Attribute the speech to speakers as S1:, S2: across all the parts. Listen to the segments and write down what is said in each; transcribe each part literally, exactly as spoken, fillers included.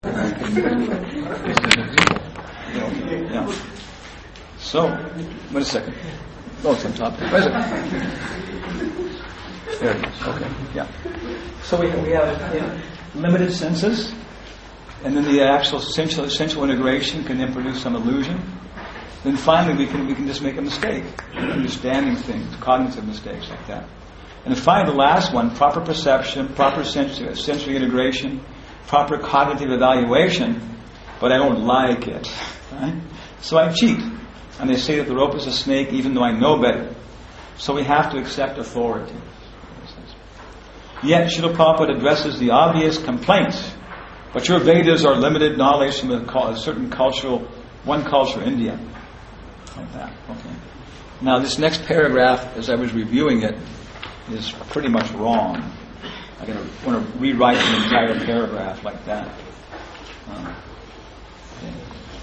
S1: Yeah. So, wait a second. Oh, it's on top. Wait a second. There it is. Okay. Yeah. So we have, we have you know, limited senses, and then the actual sensual, sensual integration can then produce some illusion. Then finally, we can we can just make a mistake, understanding things, cognitive mistakes like that. And then finally, the last one: proper perception, proper sensory, sensory integration, proper cognitive evaluation. But I don't like it, right? So I cheat. And they say that the rope is a snake even though I know better. So we have to accept authority. Yet Srila Prabhupada addresses the obvious complaints. But your Vedas are limited knowledge from a certain cultural, one culture, India. Like that, okay. Now this next paragraph, as I was reviewing it, is pretty much wrong. I'm going to want to rewrite the entire paragraph like that. Um, okay.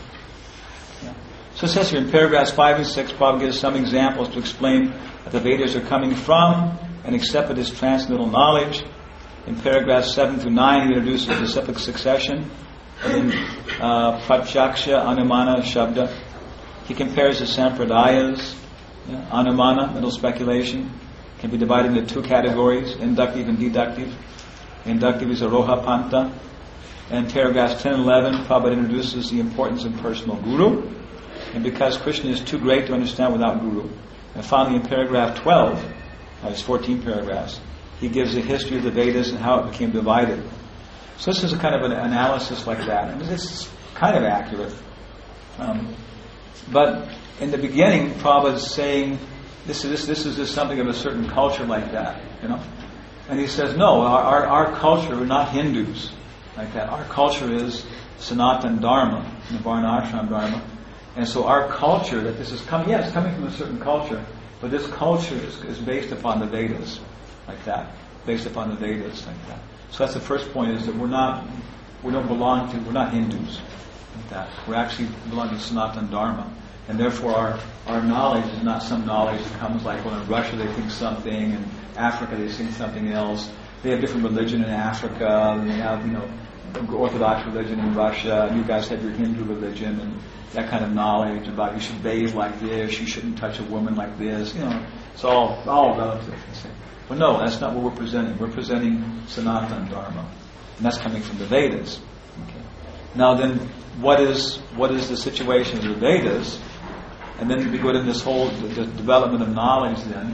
S1: Yeah. So it says here in paragraphs five and six, Prabhupada gives some examples to explain that the Vedas are coming from and accepted as transcendental knowledge. In paragraphs seven through nine, he introduces the cyclic succession. And in uh, Pratyaksha, Anumana, Shabda, he compares the sampradayas. Yeah, Anumana, mental speculation, can be divided into two categories, inductive and deductive. Inductive is Aroha Panta. And paragraphs ten and eleven, Prabhupada introduces the importance of personal guru, and because Krishna is too great to understand without guru. And finally, in paragraph twelve, there's fourteen paragraphs, he gives a history of the Vedas and how it became divided. So this is a kind of an analysis like that, and it's kind of accurate. Um, but in the beginning, Prabhupada is saying this is this, this is just something of a certain culture like that, you know. And he says, no, our, our, our culture, we're not Hindus like that. Our culture is Sanatana Dharma, the Varnashram Dharma. And so our culture, that this is coming, yeah, it's coming from a certain culture, but this culture is, is based upon the Vedas, like that. Based upon the Vedas, like that. So that's the first point, is that we're not, we don't belong to, we're not Hindus, like that. We're actually belong to Sanatana Dharma. And therefore our, our knowledge is not some knowledge that comes like, well, in Russia they think something, and Africa they think something else. They have different religion in Africa, and they have, you know, Orthodox religion in Russia, and you guys have your Hindu religion, and that kind of knowledge about you should bathe like this, you shouldn't touch a woman like this, you know, it's all all relative. But no, that's not what we're presenting. We're presenting Sanatana Dharma, and that's coming from the Vedas. Okay. Now then, what is what is the situation of the Vedas? And then we go to this whole the, the development of knowledge then.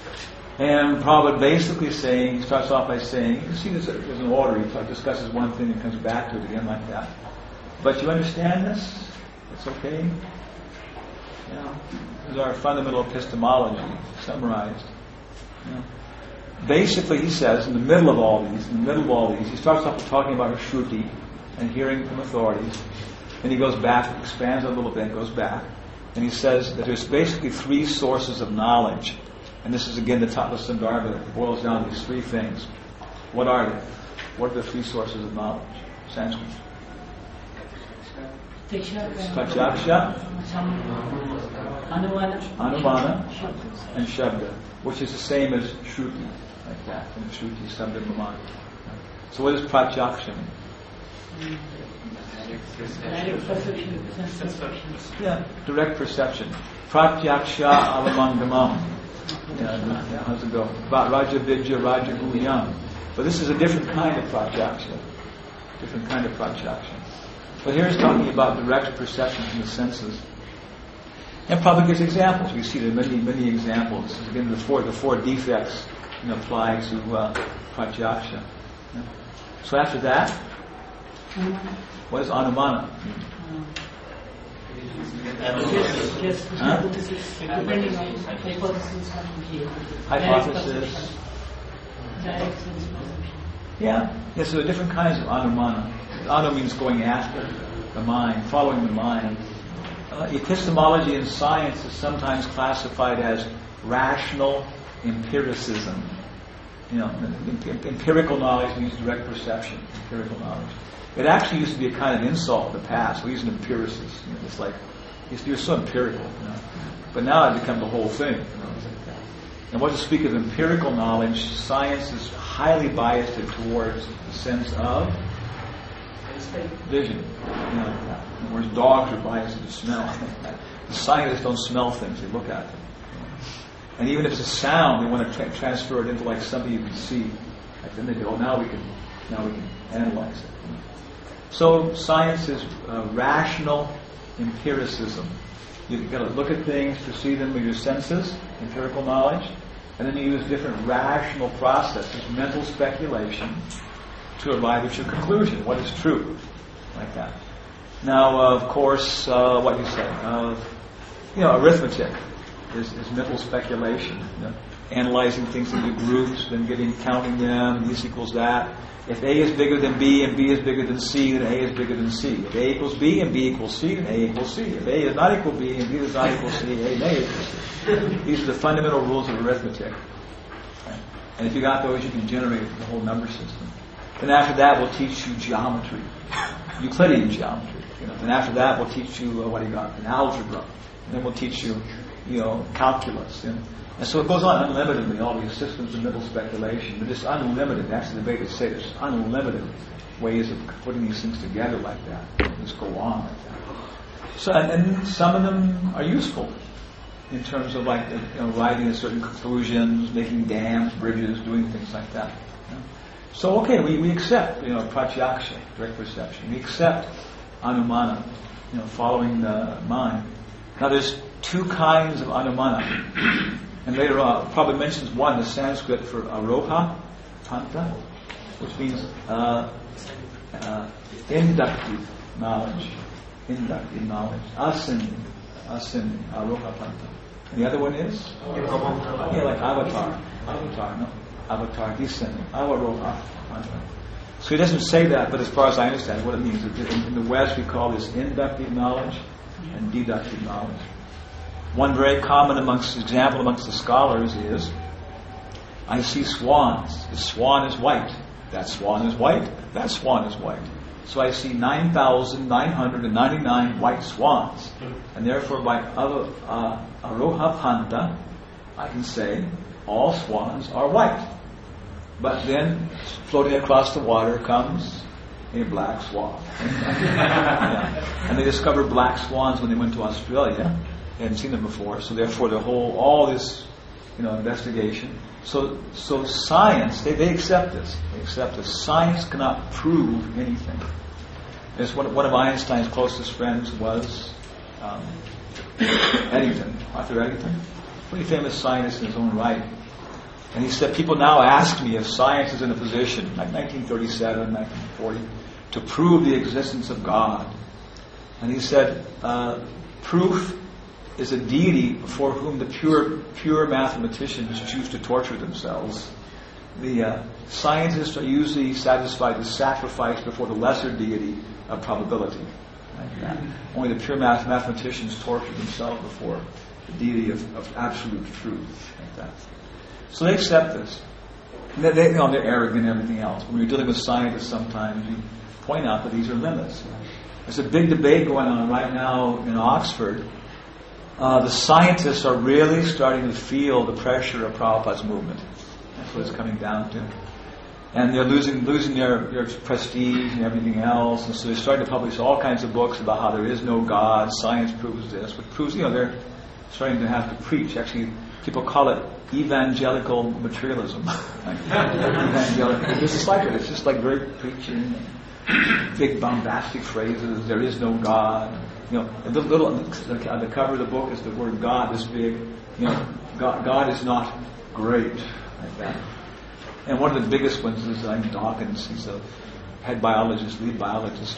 S1: And Prabhupada basically saying, he starts off by saying, you can see there's, there's an order, he discusses one thing and comes back to it again like that. But you understand this? It's okay? You know, this is our fundamental epistemology, summarized. You know. Basically, he says, in the middle of all these, in the middle of all these, he starts off with talking about Shruti and hearing from authorities. Then he goes back, expands a little bit, goes back. And he says that there's basically three sources of knowledge. And this is again the Tattva Sandarbha that boils down to these three things. What are they? What are the three sources of knowledge? Sanskrit. Pratyaksha, Anumana, and Shabda, which is the same as Shruti, like that. And Shruti, Shabda, Mamana. So what does Pratyaksha mean?
S2: Direct perception.
S1: Yeah, direct perception. Pratyaksha alamangamam. Yeah, yeah, how's it go? About Raja Vidya, Raja Guyam. But this is a different kind of Pratyaksha. Different kind of Pratyaksha. But here he's talking about direct perception from the senses. And Prabhupada gives examples. We see there are many, many examples. Again, the four, the four defects, you know, apply to uh, Pratyaksha. Yeah. So after that, what is Anumana?
S2: Just
S1: huh?
S2: hypothesis, depending on hypothesis.
S1: Hypothesis.
S2: Direct sense perception.
S1: Yeah. Yes, so there are different kinds of Anumana. Anu means going after the mind, following the mind. Uh, epistemology in science is sometimes classified as rational empiricism. You know, empirical knowledge means direct perception. Empirical knowledge. It actually used to be a kind of insult in the past. We used an empiricist. You know, it's like you're so empirical. You know? But now it becomes the whole thing. You know, like that. And what to speak of empirical knowledge, science is highly biased towards the sense of Vision. You know, whereas dogs are biased to smell. The scientists don't smell things; they look at them. And even if it's a sound, they want to tra- transfer it into like something you can see. Like then they go, oh, now we can, now we can analyze it. So science is uh, rational empiricism. You've got to look at things, perceive them with your senses, empirical knowledge, and then you use different rational processes, mental speculation, to arrive at your conclusion. What is true? Like that. Now, uh, of course, uh, what you say, uh, you know, arithmetic is, is mental speculation. You know, analyzing things into groups, then getting, counting them, this equals that. If A is bigger than B and B is bigger than C, then A is bigger than C. If A equals B and B equals C, then A equals C. If A is not equal B and B does not equal C, A and A equals C. These are the fundamental rules of arithmetic. Right? And if you got those, you can generate the whole number system. Then after that, we'll teach you geometry, Euclidean geometry. You know. Then after that, we'll teach you uh, what do you got? An algebra. And then we'll teach you, you know, calculus. You know. And so it goes on unlimitedly, all these systems of mental speculation. But it's unlimited. That's the debate. They say there's unlimited ways of putting these things together like that. Just go on like that. So, and, and some of them are useful in terms of like, you know, arriving at certain conclusions, making dams, bridges, doing things like that. You know? So, okay, we, we accept, you know, pratyaksha, direct perception. We accept anumana, you know, following the mind. Now, there's two kinds of anumana. And later on, Prabhupada mentions one, the Sanskrit for aroha, panta, which means uh, uh, inductive knowledge. Inductive knowledge. Asin, asin, aroha, panta. And the other one is? Yeah, like avatar. Avatar, no? Avatar, descend. Avaroha, panta. So he doesn't say that, but as far as I understand what it means, in the West we call this inductive knowledge and deductive knowledge. One very common amongst example amongst the scholars is, I see swans. The swan is white. That swan is white. That swan is white. So I see nine thousand nine hundred ninety-nine white swans. And therefore by uh, aroha panta, I can say all swans are white. But then floating across the water comes a black swan. Yeah. And they discovered black swans when they went to Australia. They hadn't seen them before, so therefore the whole, all this, you know, investigation. So, so science, they, they accept this. They accept this. Science cannot prove anything. It's one, one of Einstein's closest friends was um, Eddington, Arthur Eddington, pretty famous scientist in his own right. And he said, people now ask me if science is in a position, like nineteen thirty-seven, nineteen forty, to prove the existence of God. And he said, uh, proof is a deity before whom the pure pure mathematicians choose to torture themselves. The uh, scientists are usually satisfied to sacrifice before the lesser deity of probability. Like that. Only the pure math- mathematicians torture themselves before the deity of, of absolute truth. Like that. So they accept this. And they, they, you know, they're arrogant and everything else. When you're dealing with scientists, sometimes you point out that these are limits. There's a big debate going on right now in Oxford. Uh, the scientists are really starting to feel the pressure of Prabhupada's movement. That's what it's coming down to. And they're losing losing their, their prestige and everything else. And so they're starting to publish all kinds of books about how there is no God, science proves this. But proves, you know, they're starting to have to preach. Actually, people call it evangelical materialism. Like, evangelical. It's just like it. It's just like very preaching, big bombastic phrases. There is no God. You know, the little on the cover of the book is the word God this big. You know, God, God is not great, like that. And one of the biggest ones is uh, Dawkins. He's a head biologist, lead biologist.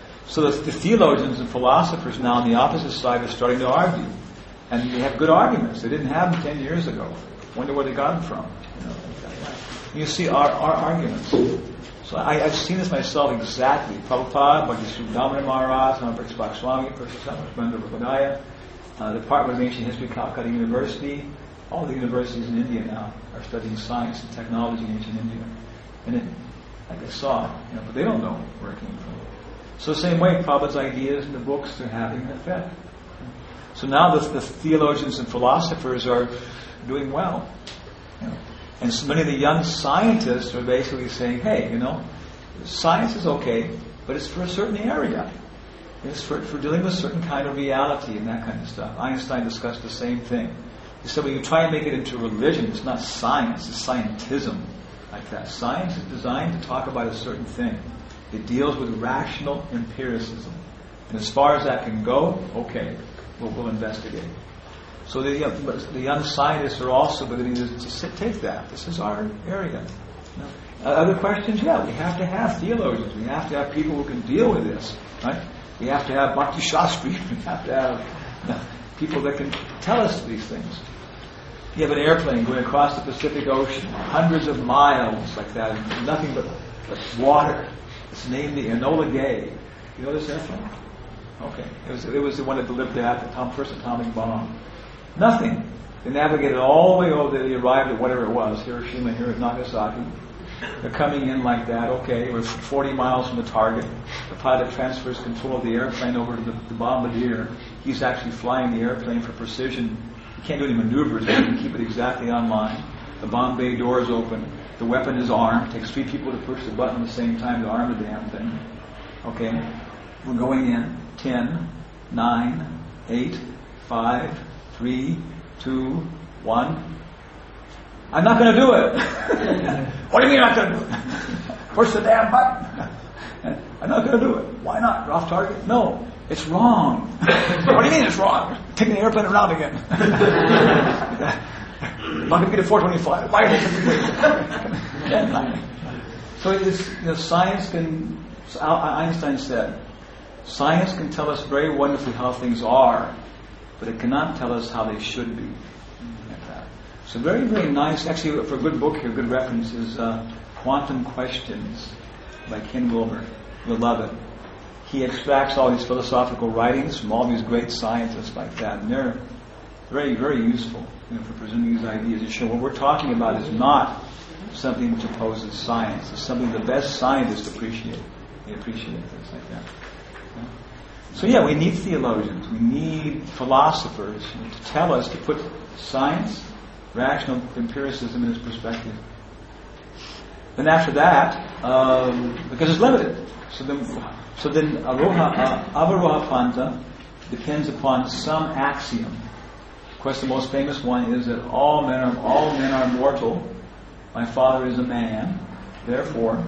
S1: So the, the theologians and philosophers now on the opposite side are starting to argue, and they have good arguments. They didn't have them ten years ago. Wonder where they got them from. You know, you see our, our arguments. So I, I've seen this myself exactly. Prabhupada, Bhakti Damodar Maharaj, Namaprasad Swami, Prasad Bodhaya, uh, the Department of Ancient History of Calcutta University, all the universities in India now are studying science and technology in ancient India. And it, like I saw, you know, but they don't know where it came from. So the same way, Prabhupada's ideas and the books are having an effect. So now the, the theologians and philosophers are doing well. You know. And so many of the young scientists are basically saying, hey, you know, science is okay, but it's for a certain area. It's for, for dealing with a certain kind of reality and that kind of stuff. Einstein discussed the same thing. He said when you try and make it into religion, it's not science, it's scientism. Like that. Science is designed to talk about a certain thing. It deals with rational empiricism. And as far as that can go, okay, we'll, we'll investigate. So the, uh, the young scientists are also beginning to, to take that. This is our area. You know? uh, other questions? Yeah, we have to have theologians. We have to have people who can deal with this. Right? We have to have Bhakti Shastri. We have to have you know, people that can tell us these things. You have an airplane going across the Pacific Ocean, hundreds of miles like that, and nothing but, but water. It's named the Enola Gay. You know this airplane? Okay. It was, it was the one that delivered the atom, first atomic bomb. Nothing. They navigated all the way over. They arrived at whatever it was, Hiroshima, here at Nagasaki. They're coming in like that. Okay, we're forty miles from the target. The pilot transfers control of the airplane over to the, the bombardier. He's actually flying the airplane for precision. He can't do any maneuvers, but he can keep it exactly on line. The bomb bay door is open. The weapon is armed. It takes three people to push the button at the same time to arm the damn thing. Okay, we're going in. Ten, nine, eight, five, three, two, one. I'm not going to do it. What do you mean I'm not going to do it? Push the damn button. I'm not going to do it. Why not? You're off target? No. It's wrong. What do you mean it's wrong? Taking the airplane around again. I'm not going to get a four twenty-five. Why are they taking So it's, you know, science can, Einstein said, science can tell us very wonderfully how things are, but it cannot tell us how they should be. So very, very nice. Actually, for a good book here, good reference is uh, Quantum Questions by Ken Wilber. You'll love it. He extracts all these philosophical writings from all these great scientists like that, and they're very, very useful, you know, for presenting these ideas. To show what we're talking about is not something which opposes science. It's something the best scientists appreciate. They appreciate things like that. Yeah. So yeah, we need theologians. We need philosophers you know, to tell us, to put science, rational empiricism in its perspective. Then after that, um, because it's limited, so then, so then aroha, uh, avaroha panta depends upon some axiom. Of course, the most famous one is that all men are all men are mortal. My Father is a man, therefore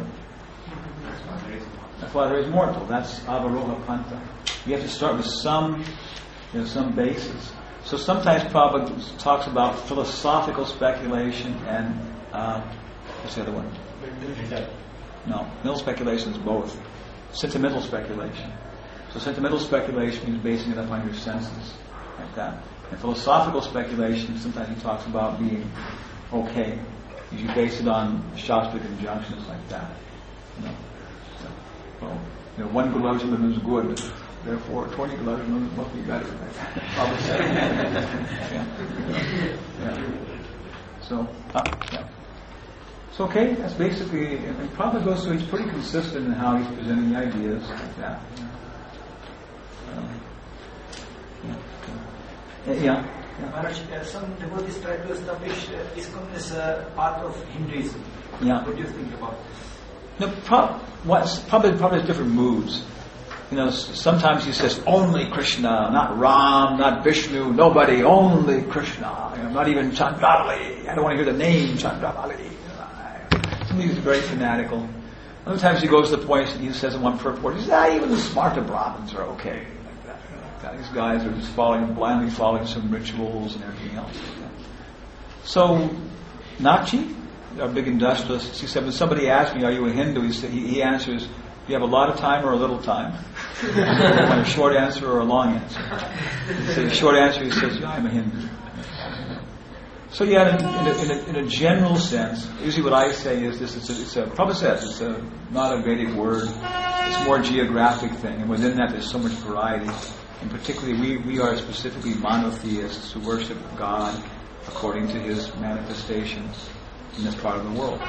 S1: my Father is mortal. That's avaroha panta. You have to start with some, you know, some basis. So sometimes Prabhupada talks about philosophical speculation and uh, what's the other one? No, mental speculation is both. Sentimental speculation. So sentimental speculation is basing it up on your senses, like that. And philosophical speculation, sometimes he talks about being okay. You base it on Shastric injunctions like that. You know, so, well, you know, one Gulajaman is good. Therefore, twenty Gulajaman must be better. Probably so. yeah. yeah. So, uh, yeah. So, okay, that's basically, and Prabhupada goes through, he's pretty consistent in how he's presenting the ideas like that. Um, yeah. Yeah. yeah.
S3: Maharaj, uh, some devotees try to establish uh, ISKCON as a part of Hinduism.
S1: Yeah.
S3: What do you think about this?
S1: No, pro- what's, probably, probably different moods. You know, sometimes he says only Krishna, not Ram, not Vishnu, nobody, only Krishna. You know, not even Chandravali. I don't want to hear the name Chandravali. Sometimes he's very fanatical. Other times he goes to the point, he says in one purport, he says, ah, even the smarter Brahmins are okay. Like that, like that. These guys are just following, blindly following some rituals and everything else. Like that. So, Nachi, our big industrialist, he said, when somebody asks me, are you a Hindu? He, said, he, he answers, do you have a lot of time or a little time? A short answer or a long answer? He said, the short answer, he says, yeah, I'm a Hindu. So yeah, in, in, a, in, a, in a general sense, usually what I say is this: it's a, it's a Prabhupada says it's a not a Vedic word. It's more a geographic thing, and within that, there's so much variety. And particularly, we we are specifically monotheists who worship God according to His manifestations in this part of the world.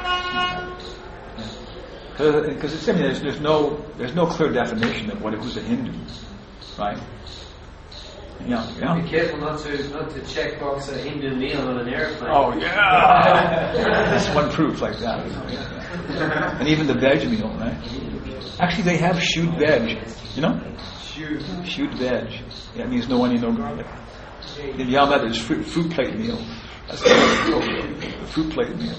S1: Because it's I mean, there's, there's no there's no clear definition of what who's a Hindu, right? Yeah, yeah.
S4: Be careful not to not to check box a Hindu meal on an airplane.
S1: Oh yeah, that's one proof like that. You know, yeah. And even the veg meal, right? Actually, they have shoot veg. You know?
S4: Shoot.
S1: Shoot veg. That means no onion, no garlic. In Yama, there's fruit, fruit plate meal. That's the fruit plate meal.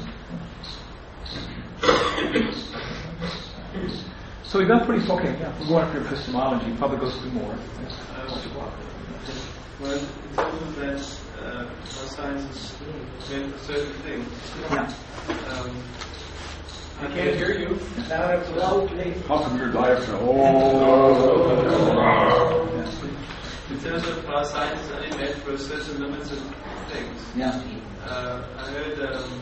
S1: So we've got pretty okay. Yeah, we're going after epistemology. Probably goes through more.
S5: Well, in terms of that, uh, how science is meant for certain things.
S1: Yeah.
S5: Um, I can't hear you.
S3: Loudly.
S1: How come your diaphragm? Oh.
S5: In terms of how science is only meant for certain limited things.
S1: Yeah.
S5: Uh, I heard um,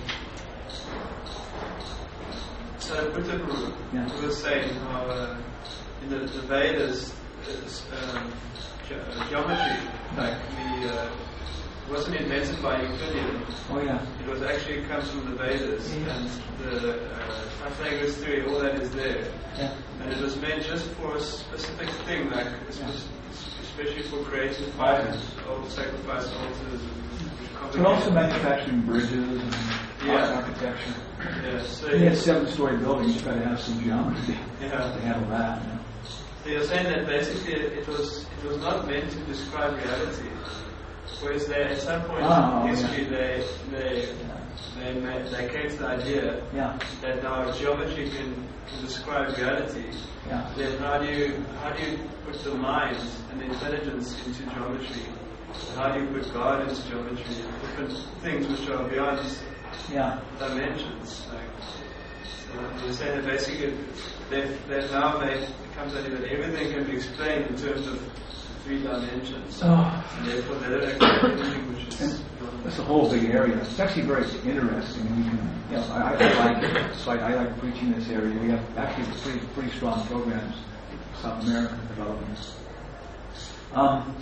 S5: so Buddha
S1: Yeah.
S5: was saying how uh, in the, the Vedas, is, um, ge- uh, geometry, like the uh, wasn't invented by Euclidean.
S1: Oh yeah.
S5: It was actually comes from the Vedas, and the uh, Pythagoras theory, all that is there.
S1: Yeah.
S5: And it was meant just for a specific thing, like especially for creating fires, or sacrifice altars.
S1: But also manufacturing bridges and
S5: Yeah.
S1: architecture.
S5: Yeah, so
S1: He had seven-story buildings. You got to have some geometry
S5: yeah.
S1: to handle that. You know?
S5: So you're saying that basically it was it was not meant to describe reality, whereas they at some point
S1: Oh,
S5: in history
S1: yeah.
S5: they they they made, they came to the idea
S1: Yeah.
S5: that now geometry can, can describe reality.
S1: Yeah.
S5: Then how do you how do you put the mind and the intelligence into geometry? How do you put God into geometry? Different things which are beyond
S1: Yeah.
S5: dimensions. Like, so you're saying that basically they've, they've now made come to the idea that everything can be explained in terms of three dimensions.
S1: Oh.
S5: And therefore they don't actually have anything which is
S1: It's a whole big area. It's actually very interesting. And you can, you know, I, I like it. So I, I like preaching this area. We have actually pretty pretty strong programs in South America developing. Um,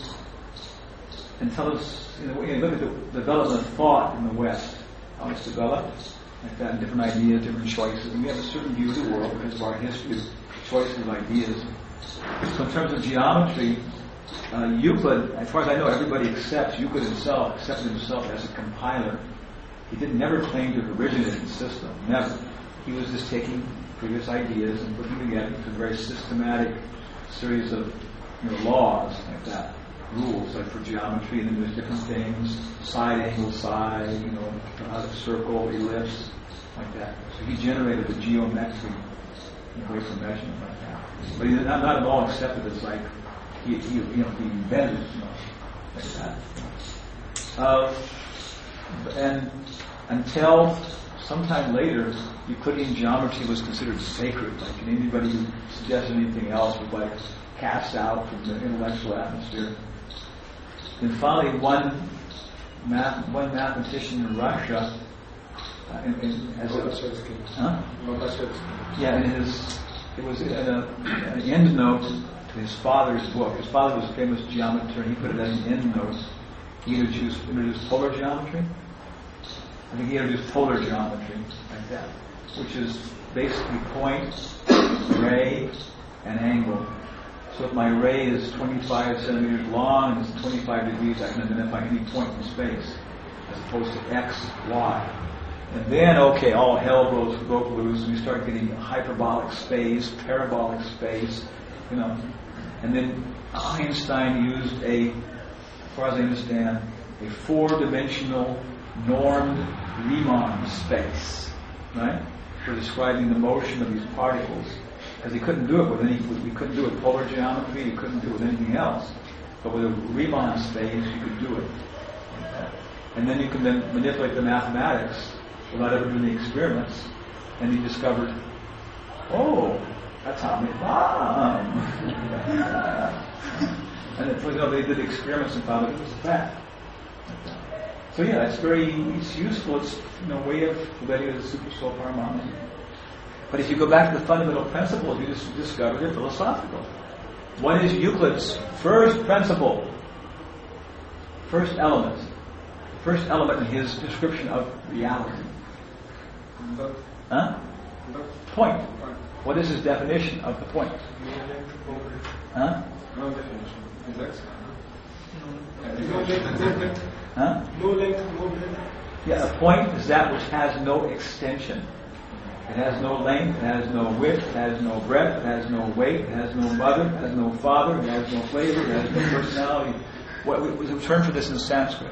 S1: and tell us, you know, you look at the development of thought in the West, how it's developed, like that, and different ideas, different choices. And we have a certain view of the world because of our history of choices of ideas. So in terms of geometry, uh, Euclid, as far as I know, everybody accepts Euclid himself, accepted himself as a compiler. He didn't never claim to have originated the system, never. He was just taking previous ideas and putting them together into a very systematic series of, you know, laws like that, rules like for geometry, and then there's different things, side angle, side, you know, how to circle, ellipse, like that. So he generated a geometry, you know, way for measurement like that. But he's not, not at all accepted as like he, he you know, he invented, you know, like that. Uh, and until sometime later, Euclidean geometry was considered sacred. Like anybody who suggested anything else was like cast out from the intellectual atmosphere. And finally, one math, one mathematician in Russia, uh, in, in, as a, huh? Yeah, in his, it was in a, an end note to his father's book. His father was a famous geometer, and he put it as an end note. He introduced, introduced polar geometry. I think he introduced polar geometry, like that, which is basically point, ray, and angle. So if my ray is twenty-five centimeters long and it's twenty-five degrees, I can identify any point in space, as opposed to x, y. And then, okay, all hell broke, broke loose, and we start getting hyperbolic space, parabolic space, you know. And then Einstein used a, as far as I understand, a four-dimensional normed Riemann space, right, for describing the motion of these particles. Because he couldn't do it with any, we couldn't do it with polar geometry, he couldn't do it with anything else. But with a Riemann space, you could do it. And then you can then manipulate the mathematics without ever doing the experiments. And he discovered, oh, atomic bomb. And it, you know, they did experiments and found it was a fact. So yeah, it's very, it's useful. It's, you know, a way of letting the super harmonic. But if you go back to the fundamental principles, you just discover they're philosophical. What is Euclid's first principle? First element. First element in his description of reality. Huh? Point. What is his definition of the point? Huh?
S5: no definition. Exactly.
S1: Huh?
S3: No length, no breadth.
S1: Yeah, a point is that which has no extension. It has no length, it has no width, it has no breadth, it has no weight, it has no mother, it has no father, it has no flavor, it has no personality. What was the term for this in Sanskrit?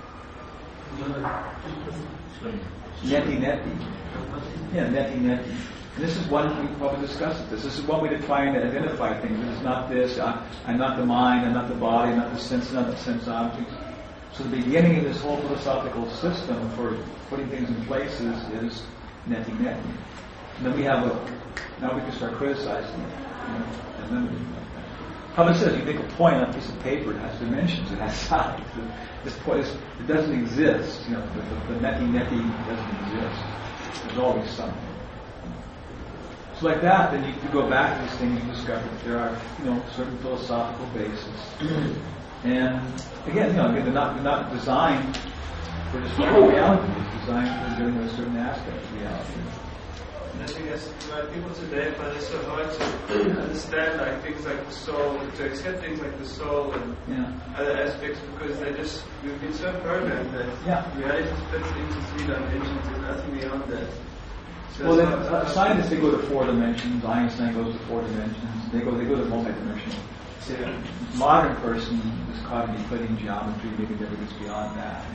S1: Neti neti. Yeah, neti neti. And this is one we probably discussed this. This is one way to try and identify things. It's not this. I, I'm not the mind. I'm not the body. I'm not the sense. I'm not the sense objects. So the beginning of this whole philosophical system for putting things in places is neti neti. And then we have a. Now we can start criticizing it. You know, and then. Prabhupada says, you make a point on a piece of paper, it has dimensions, it has sides. This point is, it doesn't exist. You know, the, the, the neti neti doesn't exist. There's always something. So like that, then you, you go back to these things, you discover that there are, you know, certain philosophical bases. And again, you know, again, they're not, they're not designed for describing reality. It's designed for dealing with a certain aspect of reality.
S5: And I think that's why people today find it so hard to understand like things like the soul, to accept things like the soul and
S1: Yeah.
S5: other aspects, because they just we've been so programmed that
S1: Yeah.
S5: reality fits into three dimensions. There's nothing beyond that. So
S1: Well,
S5: it's
S1: then,
S5: not-
S1: uh, scientists, they go to four dimensions. Einstein goes to four dimensions. They go, they go to multi-dimensional. The modern person is caught in Euclidean geometry, maybe never gets beyond that.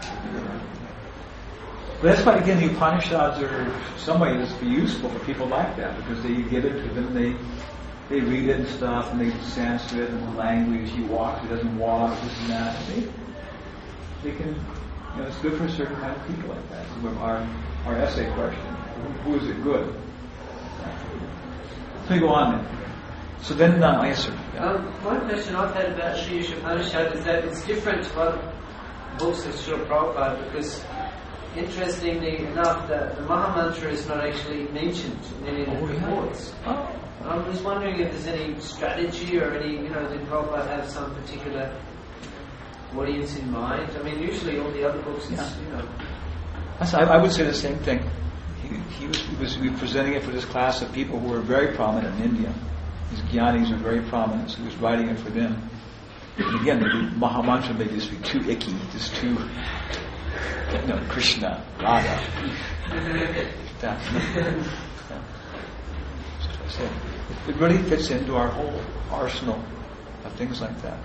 S1: But that's why, again, the Upanishads are, in some ways, useful for people like that, because they give it to them, they they read it and stuff, and they Sanskrit and the language. He walks, he doesn't walk, this and that. They, they can, you know, it's good for a certain kind of people like that. So our our essay question: who is it good? So we go on then. So then, uh, yes, sir. Yeah.
S4: Um, one question I've had about Sri Upanishad is that it's different to other books of Srila Prabhupada, because interestingly enough, the, the Mahamantra is not actually mentioned in any of the
S1: Oh, yeah.
S4: reports.
S1: Oh.
S4: And I'm just wondering if there's any strategy or any, you know, did Prabhupada have some particular audience in mind? I mean, usually all the other books, it's,
S1: Yeah.
S4: you know.
S1: That's, I, I would say the same thing. He, he, was, he was he was presenting it for this class of people who were very prominent in India. These Gyanis are very prominent, so he was writing it for them. And again, the Mahamantra may just be too icky, just too, you know, Krishna, Radha. That, yeah. That's what I said. It really fits into our whole arsenal of things like that.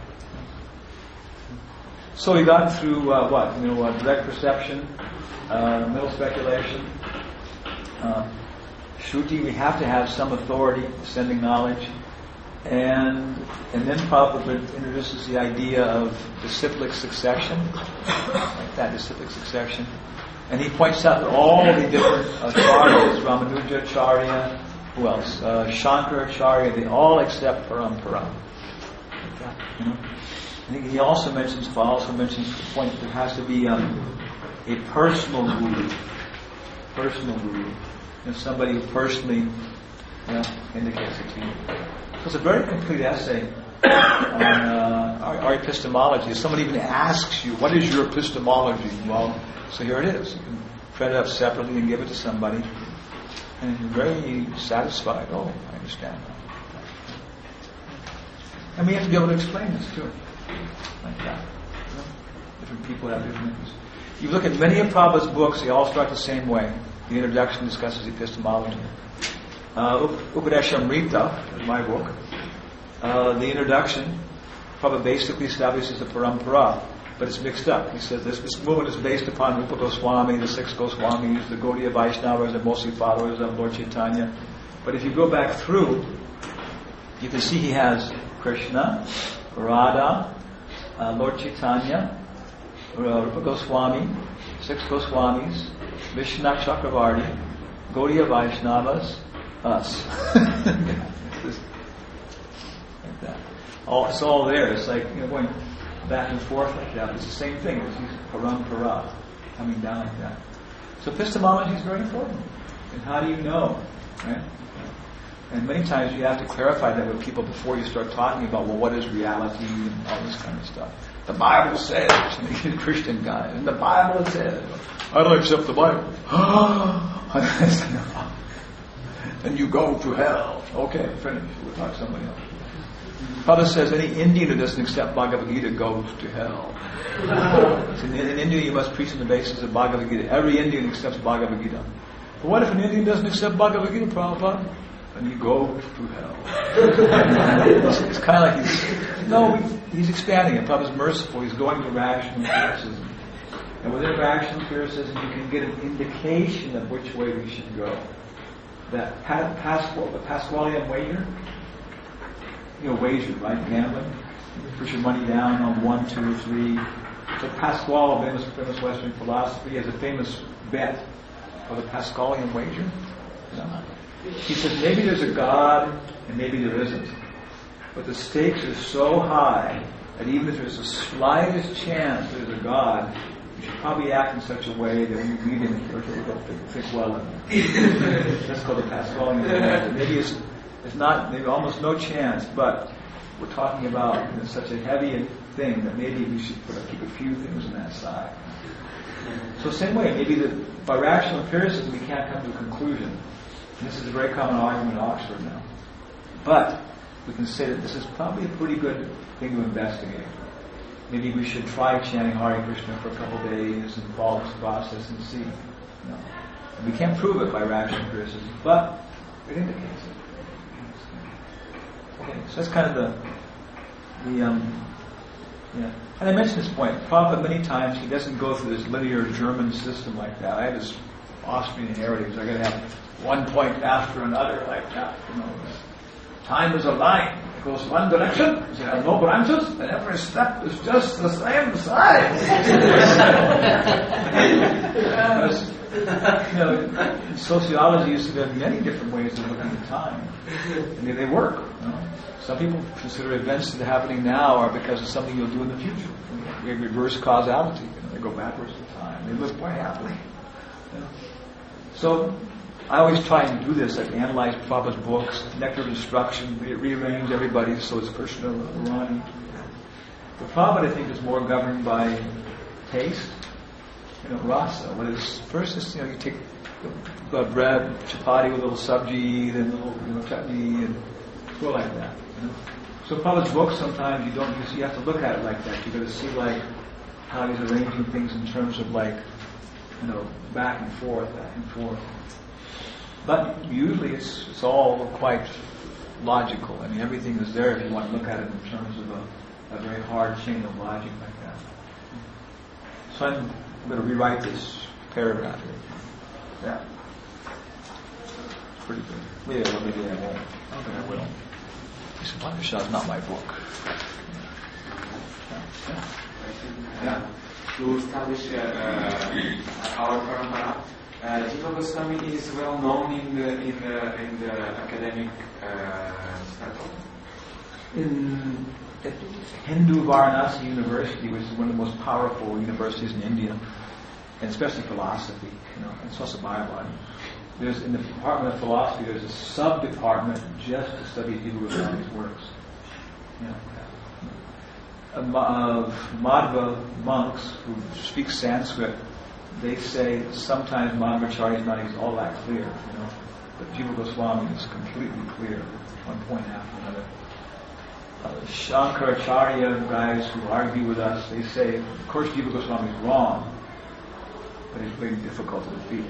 S1: So we got through uh, what? You know, uh, direct perception, uh, middle speculation, uh, Shruti. We have to have some authority, sending knowledge, and and then Prabhupada introduces the idea of disciplic succession, like that, disciplic succession, and he points out that all the different acharyas, Ramanuja Acharya, who else? Uh, Shankaracharya, they all accept parampara. Like that, you know. I think he also mentions, Paul also mentions the point that there has to be um, a personal guru, personal guru, you know, somebody who personally, you know, indicates it to you. So it's a very complete essay on uh, our, our epistemology. If someone even asks you, "What is your epistemology?" Well, so here it is. You can print it up separately and give it to somebody, and you're very satisfied. Oh, I understand. And we have to be able to explain this too. Like that. You know? Different people have different things. You look at many of Prabhupada's books, they all start the same way. The introduction discusses epistemology. Uh, Upadeshamrita, my book, uh, the introduction, Prabhupada basically establishes the parampara, but it's mixed up. He says this, this movement is based upon Rupa Goswami, the six Goswamis, the Gaudiya Vaishnavas, and mostly followers of Lord Chaitanya. But if you go back through, you can see he has Krishna, Radha, uh, Lord Chaitanya, Rupa Goswami, six Goswamis, Vishwanath Chakravarti, Gaudiya Vaishnavas, us. It's just like that. All, it's all there. It's like, you know, going back and forth like that. It's the same thing. It's parampara coming down like that. So epistemology is very important. And how do you know? Right? And many times you have to clarify that with people before you start talking about, well, what is reality and all this kind of stuff. The Bible says, and the Christian guy, and the Bible says, I don't accept the Bible. And you go to hell. Okay, finish. We'll talk to somebody else. Father says any Indian who doesn't accept Bhagavad Gita goes to hell. So in, in India you must preach on the basis of Bhagavad Gita. Every Indian accepts Bhagavad Gita. But what if an Indian doesn't accept Bhagavad Gita, Prabhupada? Then you go to hell. it's it's kind of like he's, no, he's expanding it. Prabhupada's merciful. He's going to rational empiricism. And within rational empiricism, you can get an indication of which way we should go. That pa- Pasquale, the Pasqualian wager, you know, wager, right? Gambling. You put your money down on one, two, three. So Pasquale, famous, famous Western philosophy, has a famous bet for the Pascalian wager. You know? He says maybe there's a God and maybe there isn't. But the stakes are so high that even if there's the slightest chance there's a God, you should probably act in such a way that when you meet him, you'll think well of him. That's called the Pascalian wager. Maybe it's, it's not, maybe almost no chance, but we're talking about, you know, such a heavy thing that maybe we should put a, keep a few things on that side. So same way, maybe that by rational empiricism we can't come to a conclusion. And this is a very common argument at Oxford now. But we can say that this is probably a pretty good thing to investigate. Maybe we should try chanting Hare Krishna for a couple of days and follow this process and see. You know. And we can't prove it by rational empiricism, but it indicates it. Okay, so that's kind of the, the um, yeah. And I mentioned this point. Prabhupada many times he doesn't go through this linear German system like that. I have this Austrian heritage. I got to have one point after another like that. You know, time is a line. It goes one direction. There are no branches, and every step is just the same size. You know, in sociology, you see there are many different ways of looking at time, and they, they work. You know? Some people consider events that are happening now are because of something you'll do in the future. They reverse causality. You know, they go backwards in time. They live quite happily. You know? So I always try and do this, like analyze Prabhupada's books, Nectar of Instruction, re- rearrange everybody so it's Krishna, Rani. But Prabhupada, I think, is more governed by taste. You know, rasa. What is first is, you know, you take the bread, chapati with a little sabji, then a little, you know, chutney, and go like that. You know? So Prabhupada's books, sometimes you don't, you, see, you have to look at it like that. You got to see like how he's arranging things in terms of like, you know, back and forth, back and forth. But usually it's it's all quite logical. I mean, everything is there if you want to look at it in terms of a, a very hard chain of logic like that. So I'm going to rewrite this paragraph here. Yeah. It's pretty good. Yeah, well, maybe I won't. I don't think I will. This Upanishad is not my book. Yeah. Yeah.
S6: To establish uh, our parampara, uh, Jiva Goswami is well known in the in the in the academic uh, circle.
S1: In at Hindu Varanasi University, which is one of the most powerful universities in India, and especially philosophy, you know, and it's also Bible. There's in the Department of Philosophy, there's a sub-department just to study Jiva Goswami's works. You know, of Madhva monks who speak Sanskrit, they say that sometimes Madhvacharya is not all that clear, you know, but Jiva Goswami is completely clear, one point after another. Uh, Shankaracharya guys who argue with us, they say, of course Jiva Goswami is wrong, but it's very difficult to defeat.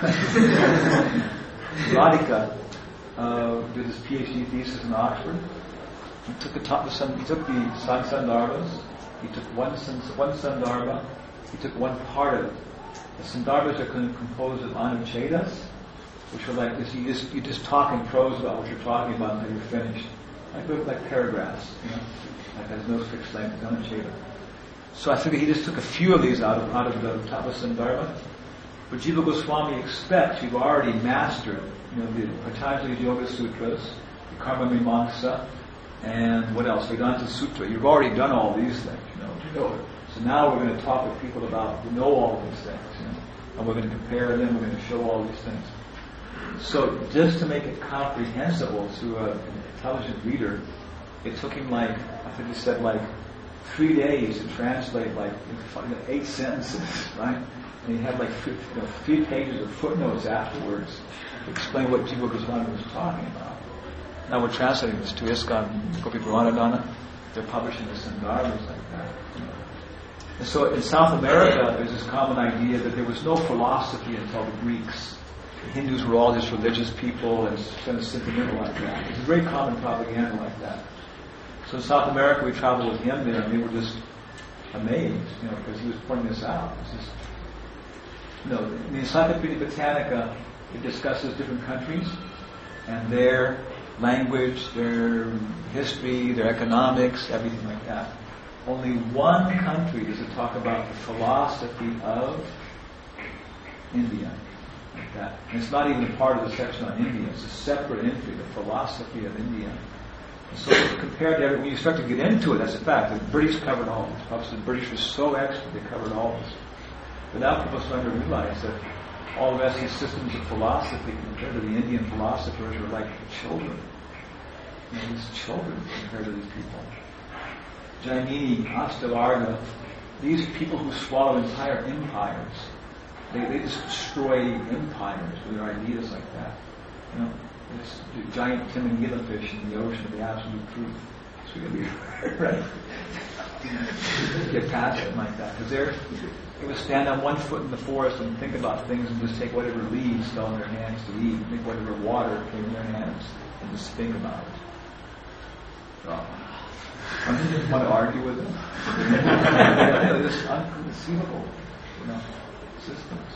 S1: Radhika uh, did his PhD thesis in Oxford. He took the top of some, he took the Sandarbhas, he took one one Sandarbha, he took one part of it. The Sandarbhas are composed of Anuchedas, which are like this, you just you just talk in prose about what you're talking about until you're finished. Like like paragraphs, you know, like there's no fixed length, Anucheda. So I figured he just took a few of these out of out of the Tapa Sandarbha. But Jiva Goswami expects you've already mastered, you know, the Patanjali Yoga Sutras, the Karma Mimamsa, and what else? Vedanta Sutra. You've already done all these things, you know. You know it. So now we're going to talk with people about who know all these things, you know, and we're going to compare them. We're going to show all these things. So just to make it comprehensible to an intelligent reader, it took him like I think he said like three days to translate like eight sentences, right? And he had like you know, three pages of footnotes afterwards to explain what Jiva Goswami was talking about. Now we're translating this to ISKCON, Gopi Puranadana. They're publishing this in Dharmas like that. And so in South America, there's this common idea that there was no philosophy until the Greeks. the Hindus were all just religious people and kind of sentimental like that. It's a very common propaganda like that. So in South America, we traveled with him there, and they were just amazed, you know, because he was pointing this out. It's just, you know, in the Encyclopedia Britannica, it discusses different countries and their language, their history, their economics, everything like that. Only one country does it talk about the philosophy of India, like that. And it's not even a part of the section on India. It's a separate entry, the philosophy of India. And so compared to every, when you start to get into it, that's a fact. The British covered all this. Probably the British were so expert, they covered all this. But now people are starting to realize that all the rest of these systems of philosophy compared to the Indian philosophers are like children. You know, these children compared to these people. Jaimini, Astavarga, these are people who swallow entire empires. They, they just destroy empires with their ideas like that. You know, this giant Timingila fish in the ocean of the absolute truth. So you'll be right. Get past it like that, because they're they would stand on one foot in the forest and think about things and just take whatever leaves fell in their hands to eat, make whatever water came in their hands and just think about it. So, I didn't want to argue with them. They're just unconceivable, you know, systems.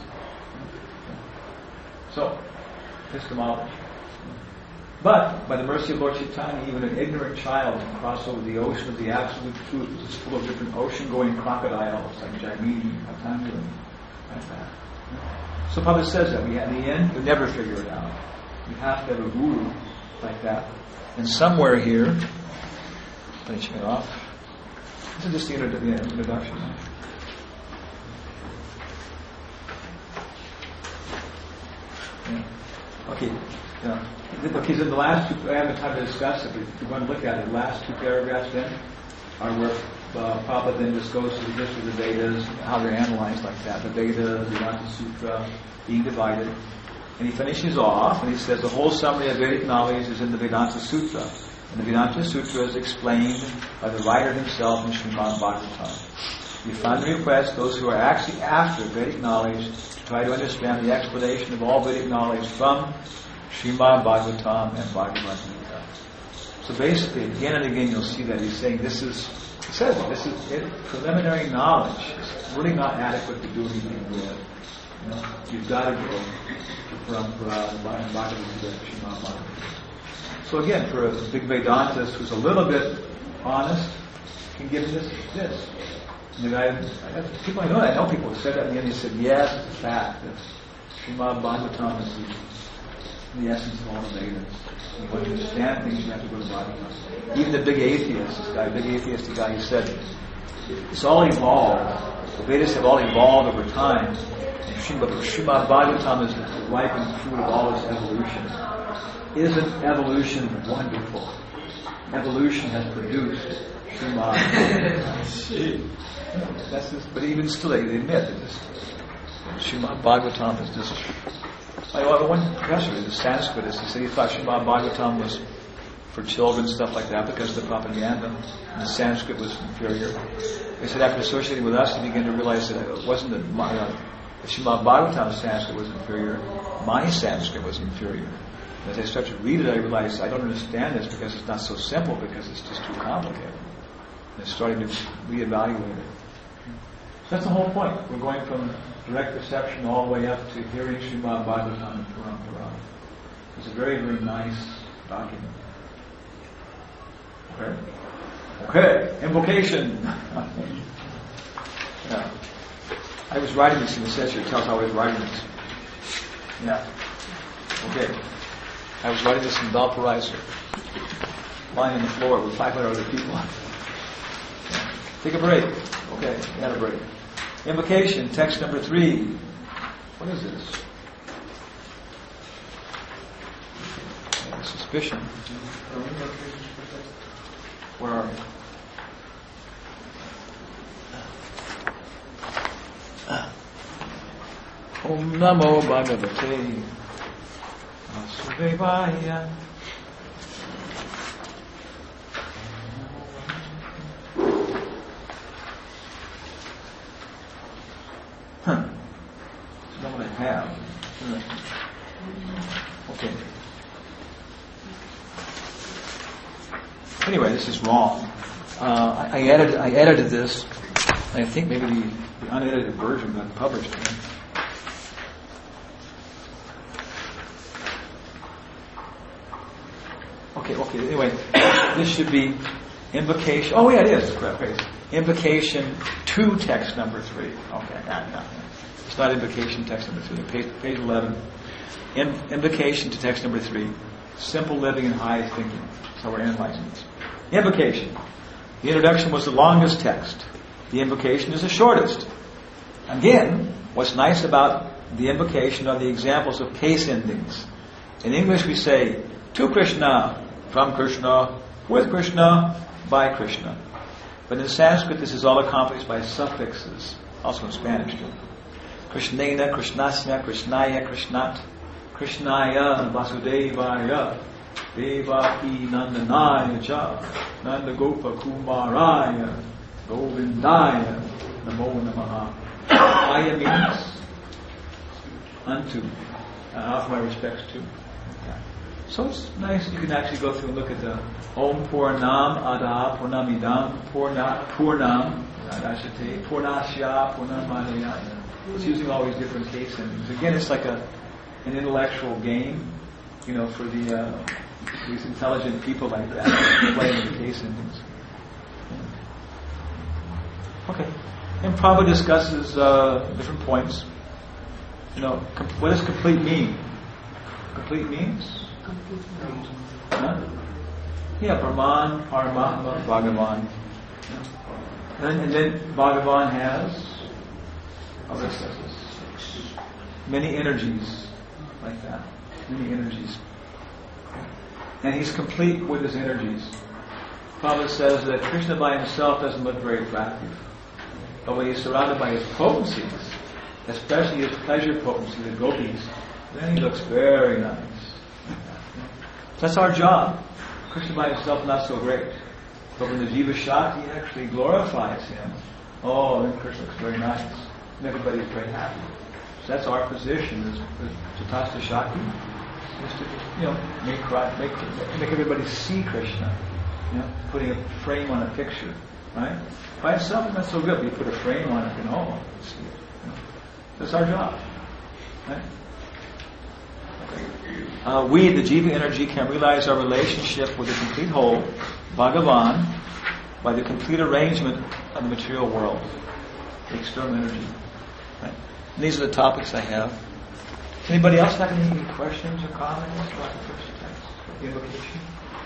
S1: So, epistemology. But, by the mercy of Lord Chaitanya, even an ignorant child can cross over the ocean of the absolute truth, which is full of different ocean-going crocodiles, like Jaimini, Patanjali, like that. So Prabhupada says that we, in the end, you'll never figure it out. You have to have a guru like that. And somewhere here, finishing it off, this is just the introduction. Yeah. Okay. Yeah. Okay, so the last two, I haven't time to discuss it, but if you're going to look at it, the last two paragraphs then are where uh, Prabhupada then just goes through the history of the Vedas, how they're analyzed like that. The Veda, the Vedanta Sutra, being divided. And he finishes off, and he says the whole summary of Vedic knowledge is in the Vedanta Sutra. And the Vedanta Sutra is explained by the writer himself in Srimad Bhagavatam. We finally request those who are actually after Vedic knowledge to try to understand the explanation of all Vedic knowledge from Srimad Bhagavatam and Bhagavad Gita. So basically, again and again, you'll see that he's saying this is, he says this is it, preliminary knowledge. It's really not adequate to do anything with. You know, you've got to go from uh, Bhagavad Gita to Srimad Bhagavatam. So again, for a big Vedantist who's a little bit honest, can give this this. And the guy, I have, people I know, I know people who said that in the end. They said, yes, it's a fact. That Srimad Bhagavatam is the, the essence of all the Vedas. And when you understand things, you have to go to Bhagavatam. Even the big atheist, this guy, big atheistic guy, he said, it's all evolved. The Vedas have all evolved over time. And Srimad, Srimad Bhagavatam is the ripened fruit of all its evolution. Isn't evolution wonderful? Evolution has produced Srimad. That's just, but even still, they admit that this Srimad Bhagavatam is just. I know one professor, a Sanskritist, he said he thought Srimad Bhagavatam was for children, stuff like that, because of the propaganda. And the Sanskrit was inferior. He said after associating with us, he began to realize that it wasn't that my uh, Srimad Bhagavatam Sanskrit was inferior. My Sanskrit was inferior. And as I started to read it, I realized I don't understand this because it's not so simple, because it's just too complicated. And I started to reevaluate it. So that's the whole point. We're going from direct perception all the way up to hearing Srimad Bhagavatam and Parampara. It's a very, very nice document. Okay? Okay, invocation. Yeah. I was writing this in the session. It tells how I was writing this. Yeah. Okay. I was writing this in Valparaiso, lying on the floor with five hundred other people. Yeah. Take a break. Okay, had a break. Invocation, text number three. What is this? Yeah, suspicion. Where are we? Om Namo Bhagavate Vasudevaya. Huh. That's not what I have. Okay. Anyway, this is wrong. Uh, I, I edited. I edited this. I think maybe the, the unedited version got published. Okay. Okay. Anyway, this should be invocation. Oh, yeah, it is. Correct. Right. Invocation to text number three. Okay. No, no, no. It's not invocation text number three. Page, page eleven. In, invocation to text number three. Simple living and high thinking. So we're analyzing this. Invocation. The introduction was the longest text. The invocation is the shortest. Again, what's nice about the invocation are the examples of case endings. In English we say, to Krishna, from Krishna, with Krishna, by Krishna. But in Sanskrit this is all accomplished by suffixes, also in Spanish too. Krishnena, Krishnasya, Krishnaya, Krishnat, Krishnaya, Vasudevaya, Devaki Nandanaya Cha, Nandagopa Kumaraya, Govindaya, Namo Namaha. Aya means unto. Uh, offer my respects to. Yeah. So it's nice, you can actually go through and look at the Om Purnam Ada Purnamidam Purna Purnam Adashate Purnasya Purnamadaya. It's using all these different case endings. Again, it's like a an intellectual game, you know, for the uh, these intelligent people like that playing the case endings. Okay. And Prabhupada discusses uh, different points. You know, com- what does complete mean? Complete means? Huh? Yeah, Brahman, Paramatma, Bhagavan. Yeah. And, and then Bhagavan has other senses. Many energies like that. Many energies. And he's complete with his energies. Prabhupada says that Krishna by himself doesn't look very attractive. But when he's surrounded by his potencies, especially his pleasure potency, the gopis, then he looks very nice. That's our job. Krishna by himself not so great. But when the Jiva Shakti actually glorifies him, oh, then Krishna looks very nice. And everybody's very happy. So that's our position as, as Tatastha Shakti, is to, you know, make, make, make everybody see Krishna. You know, putting a frame on a picture, right? By itself, it's not so good. But you put a frame on it, and oh, see it. You know? That's our job, right? Uh, we, the Jiva energy, can realize our relationship with the complete whole, Bhagavan, by the complete arrangement of the material world, the external energy. Right? And these are the topics I have. Anybody else have any questions or comments about the first text, the invocation?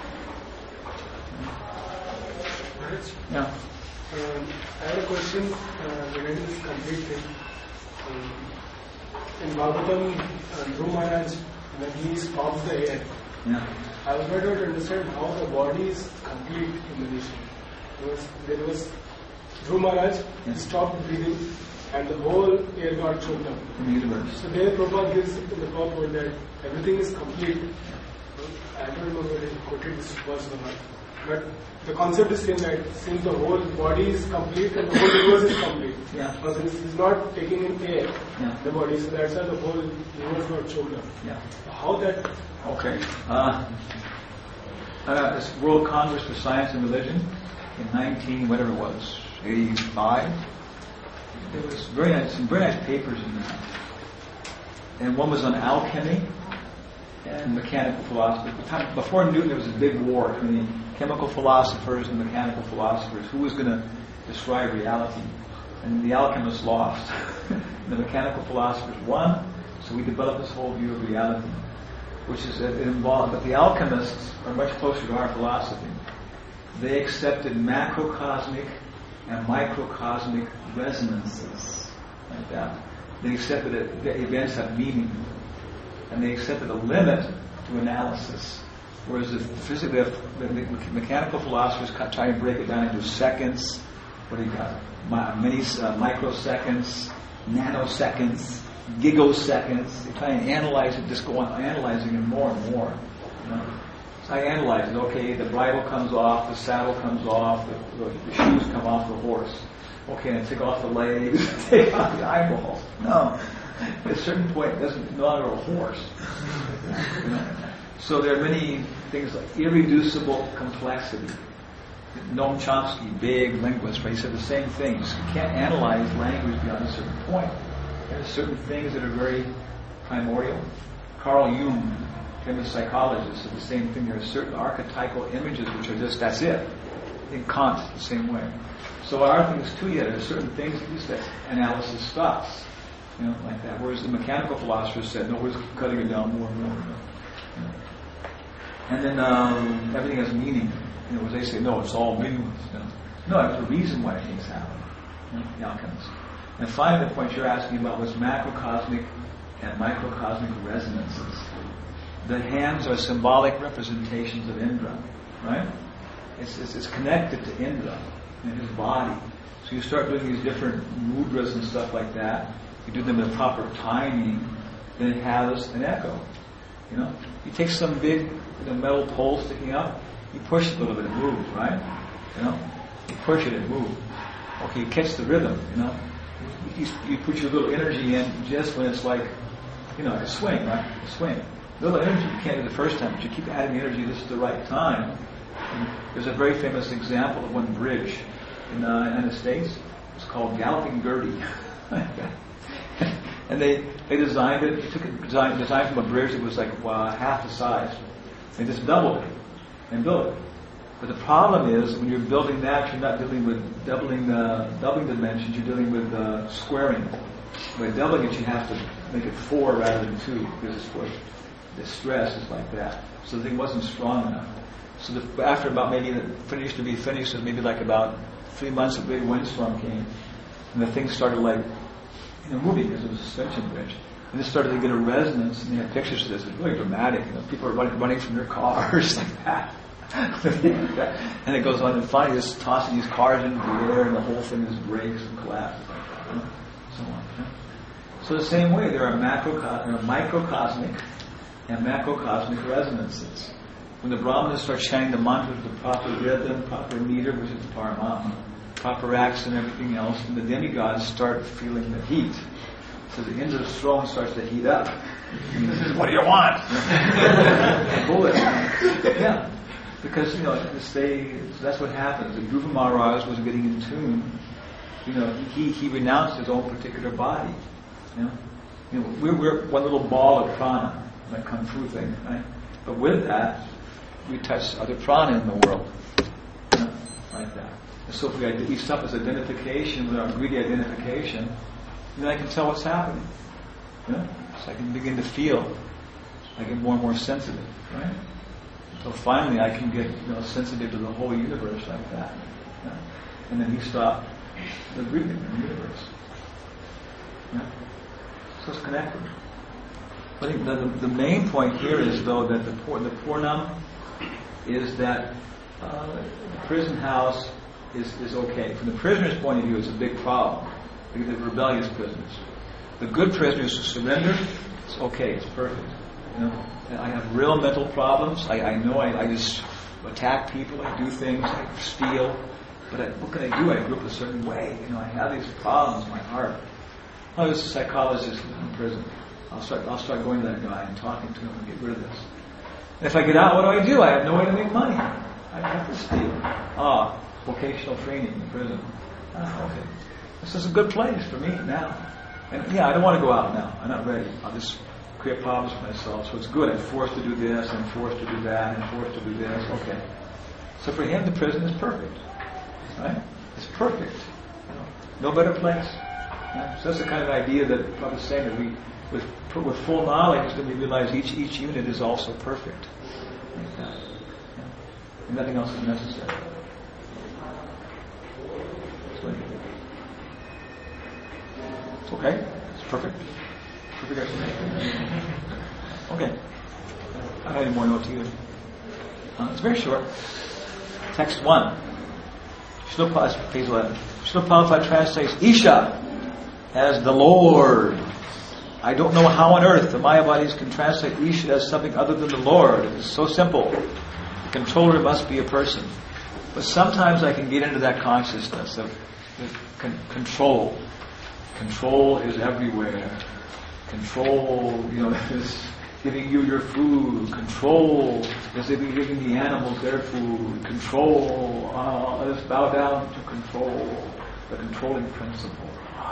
S1: Yeah.
S7: Um, I have a question uh, regarding this complete thing. Um, in Bhagavatam, uh, Dhruva Maharaj, when he stops the air,
S1: Yeah.
S7: I was trying to understand how the body is complete in the nation. There was, there was Dhruva Maharaj, he stopped breathing, and the whole air got choked up.
S1: In the universe.
S7: So there Prabhupada gives to the purport that everything is complete. I don't remember whether he quoted this verse or not. But the concept is saying that since the whole body is complete and the whole universe is complete,
S1: Yeah.
S7: because it is not taking in air,
S1: Yeah.
S7: the body, so that's why the whole universe got choked up.
S1: Yeah.
S7: How that,
S1: Okay. Uh, uh, this World Congress for Science and Religion in nineteen, whatever it was, eighty-five. There was very nice, some very nice papers in that. And one was on alchemy and mechanical philosophy. Before Newton, there was a big war between the chemical philosophers and mechanical philosophers. Who was going to describe reality? And the alchemists lost. The mechanical philosophers won. So we developed this whole view of reality, which is it involved. But the alchemists are much closer to our philosophy. They accepted macrocosmic and microcosmic resonances like that. They accepted that the events have meaning, and they accepted a limit to analysis. Whereas the physical, the mechanical philosophers try to break it down into seconds. What do you got? Many uh, microseconds, nanoseconds, gigoseconds. They try and analyze it, just go on analyzing it more and more. You know? So I analyze it. Okay, the bridle comes off, the saddle comes off, the, the, the shoes come off the horse. Okay, and take off the legs, take off the eyeballs. No. At a certain point, it doesn't no longer a horse. You know? So there are many things like irreducible complexity. Noam Chomsky, big linguist, right? He said the same things. You can't analyze language beyond a certain point. There are certain things that are very primordial. Carl Jung, famous psychologist, said the same thing. There are certain archetypal images which are just, that's it. In Kant, the same way. So there are things too, yet there are certain things that analysis stops. You know, like that. Whereas the mechanical philosophers said, no, we're cutting it down more and more. You know. And then um, everything has meaning. You know, they say, no, it's all meaningless. You know. No, there's a reason why things happen. You know, the alchemists. And finally, the point you're asking about was macrocosmic and microcosmic resonances. The hands are symbolic representations of Indra, right? It's, it's, it's connected to Indra and his body. So you start doing these different mudras and stuff like that. You do them in the proper timing, then it has an echo. You know, you take some big, you know, metal pole sticking up. You push it a little bit, it moves, right? You know, you push it, it moves. Okay, you catch the rhythm. You know, you, you, you put your little energy in just when it's like, you know, like a swing, right? A swing. Little energy you can't do the first time, but you keep adding energy. This is the right time. And there's a very famous example of one bridge in the United States. It's called Galloping Gertie. And they, they designed it, they took it design, designed from a bridge that was like well, half the size. They just doubled it and built it. But the problem is, when you're building that, you're not dealing with doubling the doubling dimensions, you're dealing with uh, squaring. By doubling it, you have to make it four rather than two, because it's for the stress is like that. So the thing wasn't strong enough. So the, after about maybe the finished to be finished, so maybe like about three months, a big windstorm came, and the thing started like you know moving because it was a suspension bridge. And it started to get a resonance, and they have pictures of this. It's really dramatic. You know, people are running, running from their cars like that. And it goes on, and finally just tossing these cars into the air, and the whole thing just breaks and collapses like that. You know? So on. You know? So the same way, there are macrocos- there are microcosmic and macrocosmic resonances. When the Brahmanas start chanting the mantra with the proper rhythm, proper meter, which is the Paramahama, proper accent, and everything else, and the demigods start feeling the heat. So the Indra's throne starts to heat up. What do you want? Bullet. Yeah. Because, you know, they, that's what happens. If Dhruva Maharaj was getting in tune, you know, he, he renounced his own particular body. You know, you know we're, we're one little ball of prana, that kung fu thing, right? But with that, we touch other prana in the world. You know, like that. And so if we, we stop as identification with our greedy identification, then I can tell what's happening. You know? So I can begin to feel. I get more and more sensitive, right? So finally I can get you know, sensitive to the whole universe like that. You know? And then he stopped the breathing in the universe. You know? So it's connected. I think the, the, the main point here is, though, that the, the Purnam is that uh, the prison house is, is okay. From the prisoner's point of view, it's a big problem. Because they're rebellious prisoners. The good prisoners who surrender, it's okay, it's perfect. You know, I have real mental problems. I, I know I, I just attack people. I do things. I steal. But I, what can I do? I grew up a certain way. You know, I have these problems in my heart. I was a psychologist in prison. I'll start. I'll start going to that guy and talking to him and get rid of this. And if I get out, what do I do? I have no way to make money. I have to steal. Ah, vocational training in prison. Ah, okay. This is a good place for me now. And yeah, I don't want to go out now. I'm not ready. I'll just create problems for myself. So it's good. I'm forced to do this, I'm forced to do that, I'm forced to do this. Okay. So for him, the prison is perfect. Right? It's perfect. You know, no better place. Yeah? So that's the kind of idea that Prabhupada's saying that we, with with full knowledge, then we realize each each unit is also perfect. Like that. Yeah? And nothing else is necessary. So, okay? It's perfect. Perfect explanation. Okay. I don't have any more notes either. Uh, it's very short. Text one. Srila Prabhupada, page eleven. Srila Prabhupada translates Isha as the Lord. I don't know how on earth the Mayavadis can translate Isha as something other than the Lord. It is so simple. The controller must be a person. But sometimes I can get into that consciousness of con- control. Control is everywhere. control, you know, is giving you your food, control, is it giving the animals their food, control, uh, let us bow down to control, the controlling principle.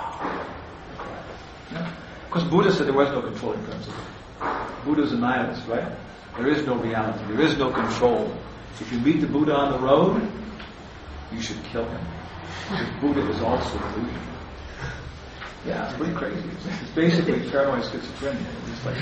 S1: Yeah. Because Buddha said there was no controlling principle. Buddha's a nihilist, right? There is no reality, there is no control. If you meet the Buddha on the road, you should kill him. Because Buddha is also an illusion. Yeah, it's pretty crazy. It's basically paranoid schizophrenia. It's like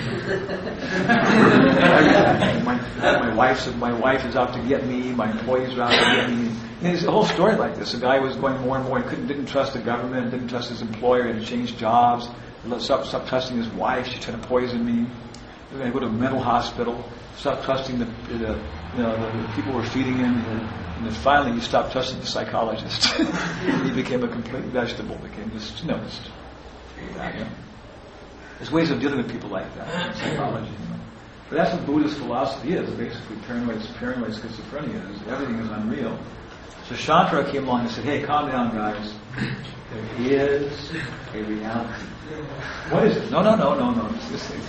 S1: my, my wife's my wife is out to get me. My employees are out to get me. And there's a whole story like this. A guy was going more and more. He couldn't, didn't trust the government, didn't trust his employer, had to change jobs. Stopped, stopped trusting his wife. She's trying to poison me. We're going to go to a mental hospital. Stopped trusting the, the you know the people who were feeding him. And then finally, he stopped trusting the psychologist. He became a complete vegetable. Became just you know. Just, Yeah. There's ways of dealing with people like that in psychology. You know. But that's what Buddhist philosophy is. Basically, paranoid, paranoid schizophrenia is everything is unreal. So Shantara came along and said, "Hey, calm down, guys. There is a reality. What is it? No, no, no, no, no. It's this thing.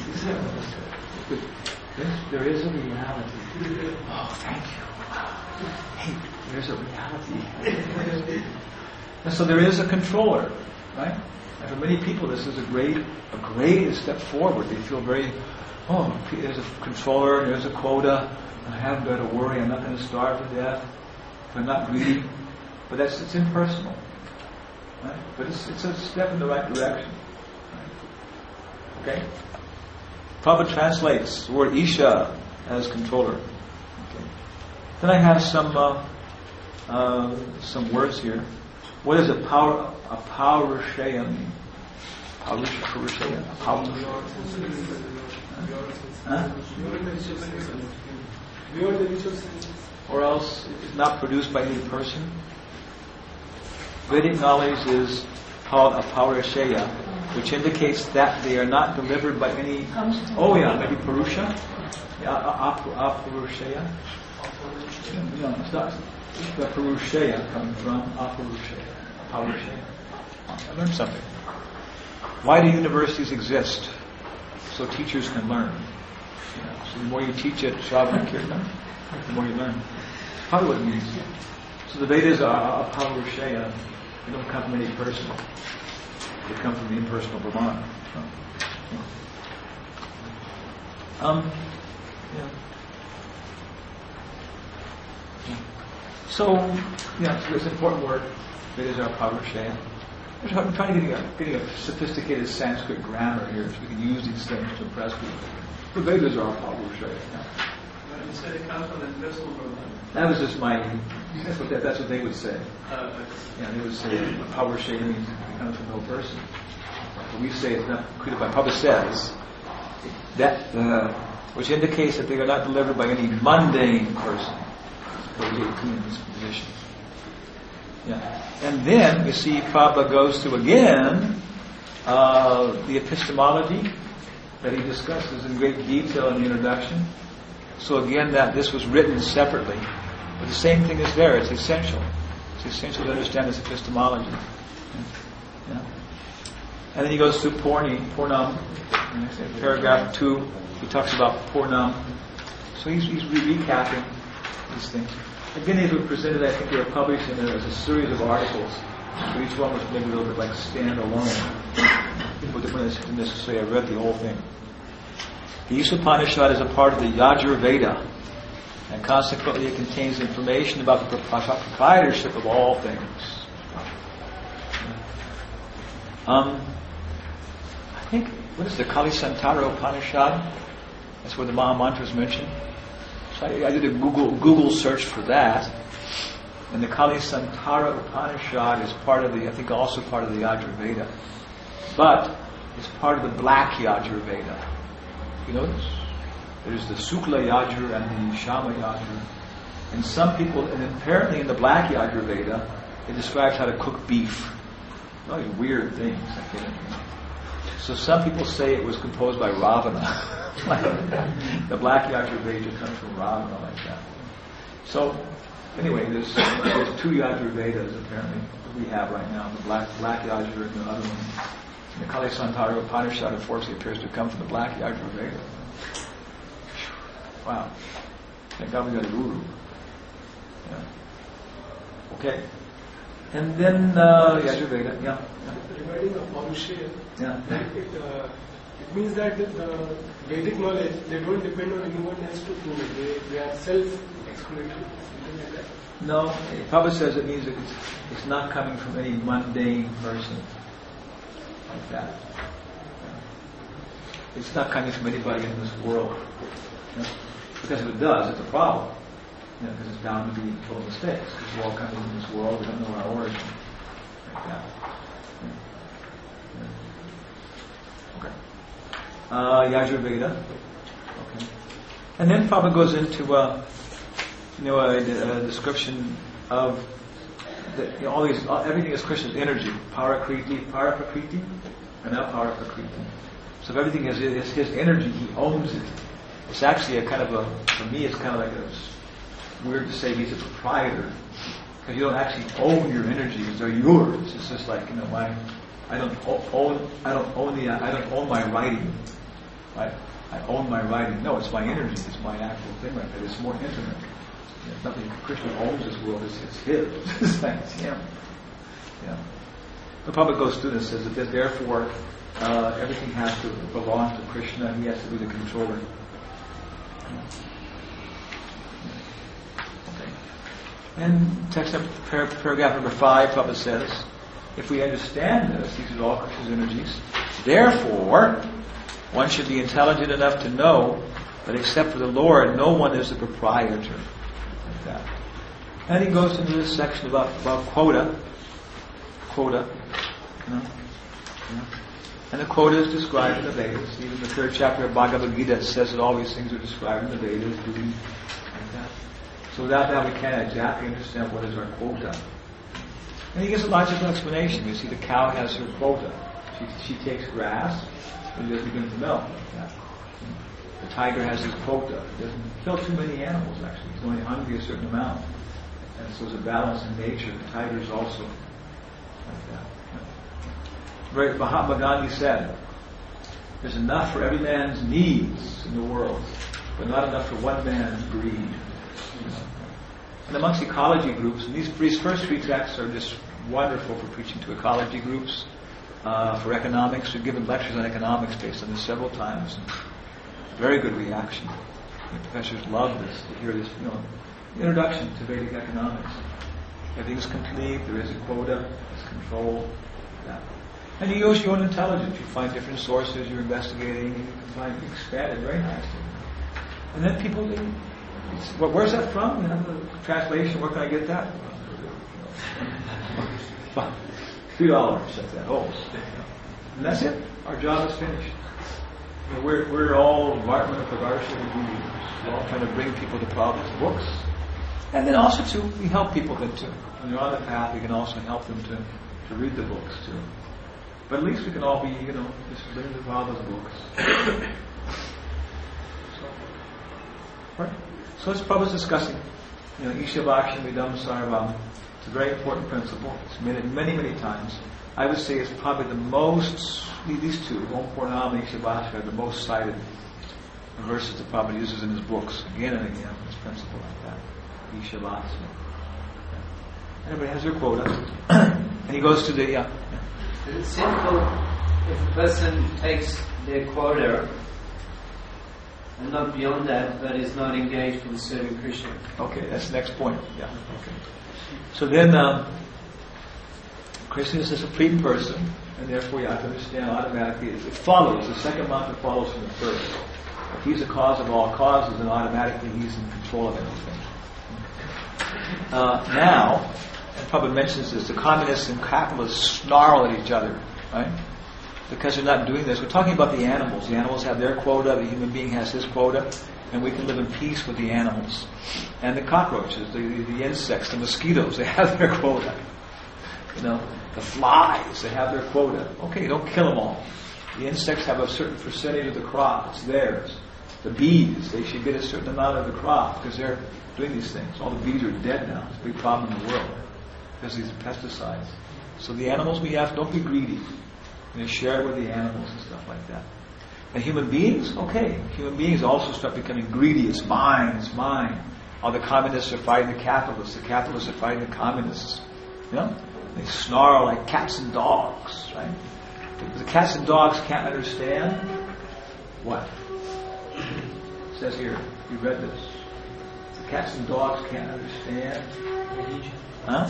S1: Yes, there is a reality. Oh, thank you. Hey, there's a reality. And so there is a controller, right? And for many people, this is a great, a great step forward. They feel very, oh, there's a controller, there's a quota. I haven't got to worry. I'm not going to starve to death. I'm not greedy. But that's it's impersonal, right? But it's it's a step in the right direction. Right? Okay. Prabhupada translates the word Isha as controller. Okay. Then I have some uh, uh, some words here. What is a power? A Paurusheya mean? Paurusheya. Power. Huh? Or else it's not produced by any person. Vedic knowledge is called a Paurusheya, which indicates that they are not delivered by any. Oh yeah, maybe Purusha. Yeah, Apurusheya. No, it's not. The Purusheya coming from Apurusheya. Paurusheya. I learned something. Why do universities exist? So teachers can learn. You know, so the more you teach at Shravan Kirtan, the more you learn. Probably what it means. So the Vedas are a Paurusheya. They don't come from any person. They come from the impersonal Brahman. Um, yeah. yeah. So, yeah, so it's an important word. Vedas are Paurusheya. I'm trying to get a, getting a sophisticated Sanskrit grammar here so we can use these things to impress people. The Vedas are Paurusheya. Yeah.
S5: You said it comes from the impersonal Brahman.
S1: That was just my. That's what that, that's what they would say.
S5: Uh,
S1: Yeah, they would say Paurusheya means it comes from no person. But we say it's not created by. Prabhupada says that, uh, which indicates that they are not delivered by any mundane person. Page eighteen in this position. Yeah. And then, you see, Prabhupada goes through again uh, the epistemology that he discusses in great detail in the introduction. So again, that this was written separately. But the same thing is there. It's essential. It's essential to understand this epistemology. Yeah. And then he goes through Purni, Purnam. In paragraph two, he talks about Purnam. So he's, he's re- recapping these things. Again, these were presented, I think they were published in a, as a series of articles. So each one was maybe a little bit like stand alone. People didn't necessarily have read the whole thing. The Upanishad is a part of the Yajurveda, and consequently it contains information about the proprietorship of all things. Um, I think, what is the Kali Santara Upanishad? That's where the Maha Mantra is mentioned. So I, I did a Google Google search for that, and the Kali Santara Upanishad is part of the, I think also part of the Yajurveda, but it's part of the Black Yajurveda. You know this? There's the Sukla Yajur and the Shama Yajur. And some people, and apparently in the Black Yajurveda, it describes how to cook beef. All these weird things. So some people say it was composed by Ravana. The Black Yajurveda comes from Ravana like that. So, anyway, there's, there's two Yajurvedas apparently that we have right now. The Black, Black Yajur and the other one. The Kali Santara Upanishad unfortunately appears to come from the black Yajurveda. Wow. Thank God we got a guru. Yeah. Okay. And then uh, Yajurveda, yeah. yeah.
S7: Regarding the Paurusha,
S1: Yeah.
S7: it, uh, it means that the Vedic knowledge, they don't depend on anyone else to prove it. They, they are self-explanatory, something like that.
S1: No, Prabhupada says it means that it's, it's not coming from any mundane person like that. It's not coming from anybody in this world. You know? Because if it does, it's a problem. You know, because it's bound to be full of mistakes. Because we're all coming from this world, we don't know our origin. Like that. Yeah. Yeah. Okay. Uh, Yajurveda. Okay. And then Prabhupada goes into uh, you know, a, a description of the, you know, all these, all, everything is Krishna's energy. Parakriti, Paraprakriti, and now Paraprakriti. So if everything is, is his energy, he owns it. It's actually a kind of a, for me, it's kind of like a, it's weird to say he's a proprietor. Because you don't actually own your energies, they're yours. It's just like, you know, my, I don't own, I don't own the, I don't own my writing. Right? I own my writing. No, it's my energy. It's my actual thing like that. It's more intimate. You know, nothing. Krishna owns this world. It's, it's his. It's like it's him. Yeah. The Prabhupada goes through this, says that therefore uh, everything has to belong to Krishna. He has to be the controller. Okay. And text number, par- paragraph number five, Prabhupada says, if we understand this, these are all Krishna's energies. Therefore, one should be intelligent enough to know that except for the Lord, no one is the proprietor. Like that. And he goes into this section about, about quota. Quota. You know? You know? And the quota is described in the Vedas. Even the third chapter of Bhagavad Gita says that all these things are described in the Vedas. Like that. So without that, we can't exactly understand what is our quota. And he gives a logical explanation. You see, the cow has her quota. She, she takes grass, and it begins to melt. Like that. The tiger has his quota. He doesn't kill too many animals, actually. He's only hungry a certain amount. And so there's a balance in nature. The tiger is also like that. Right, Mahatma Gandhi said, there's enough for every man's needs in the world, but not enough for one man's greed. And amongst ecology groups, and these, these first three texts are just wonderful for preaching to ecology groups, uh, for economics. We've given lectures on economics based on this several times. Very good reaction. The professors love this, to hear this, you know, introduction to Vedic economics. Everything's complete, there is a quota, there's control. Yeah. And you use your own intelligence. You find different sources, you're investigating, and you can find, you expand it very nicely. And then people, they, it's, well, where's that from? You know, the translation, where can I get that? Three dollars, that's that. Oh, and that's it. Our job is finished. You know, we're we're all Vartmana Pradarsha. We're all trying to bring people to Prabhupada's books, and then also too, we help people then too. When they're on the path, we can also help them to to read the books too. But at least we can all be, you know, just bring the Prabhupada's books. so, right. So as Prabhupada's discussing, you know, Ishabhakshan Vidam Sarvam. It's a very important principle. It's made many, many times. I would say it's probably the most, these two, Om Purnam and Ishabhakshan, are the most cited verses that Prabhupada uses in his books, again and again, this principle like that. Ishabhakshan. Everybody has their quota. And he goes to the, yeah.
S4: Is it simple if a person takes their quota and not beyond that, but is not engaged in serving Krishna?
S1: Okay, that's the next point. Yeah. Okay. So then, um, Krishna is a supreme person, and therefore you have to understand automatically, it follows, the second mantra follows from the first. If he's the cause of all causes, then automatically he's in control of everything. Uh, now, and Prabhupada mentions this, the communists and capitalists snarl at each other, right? Because they're not doing this. We're talking about the animals. The animals have their quota, the human being has his quota, and we can live in peace with the animals. And the cockroaches, the, the, the insects, the mosquitoes, they have their quota. You know, the flies, they have their quota. Okay, don't kill them all. The insects have a certain percentage of the crop, it's theirs. The bees, they should get a certain amount of the crop because they're doing these things. All the bees are dead now. It's a big problem in the world because of these pesticides. So the animals we have, don't be greedy. And they share it with the animals and stuff like that. And human beings, okay. Human beings also start becoming greedy. It's mine, it's mine. All the communists are fighting the capitalists. The capitalists are fighting the communists. You know? They snarl like cats and dogs, right? But the cats and dogs can't understand what? It says here, you read this. The cats and dogs can't understand. Huh?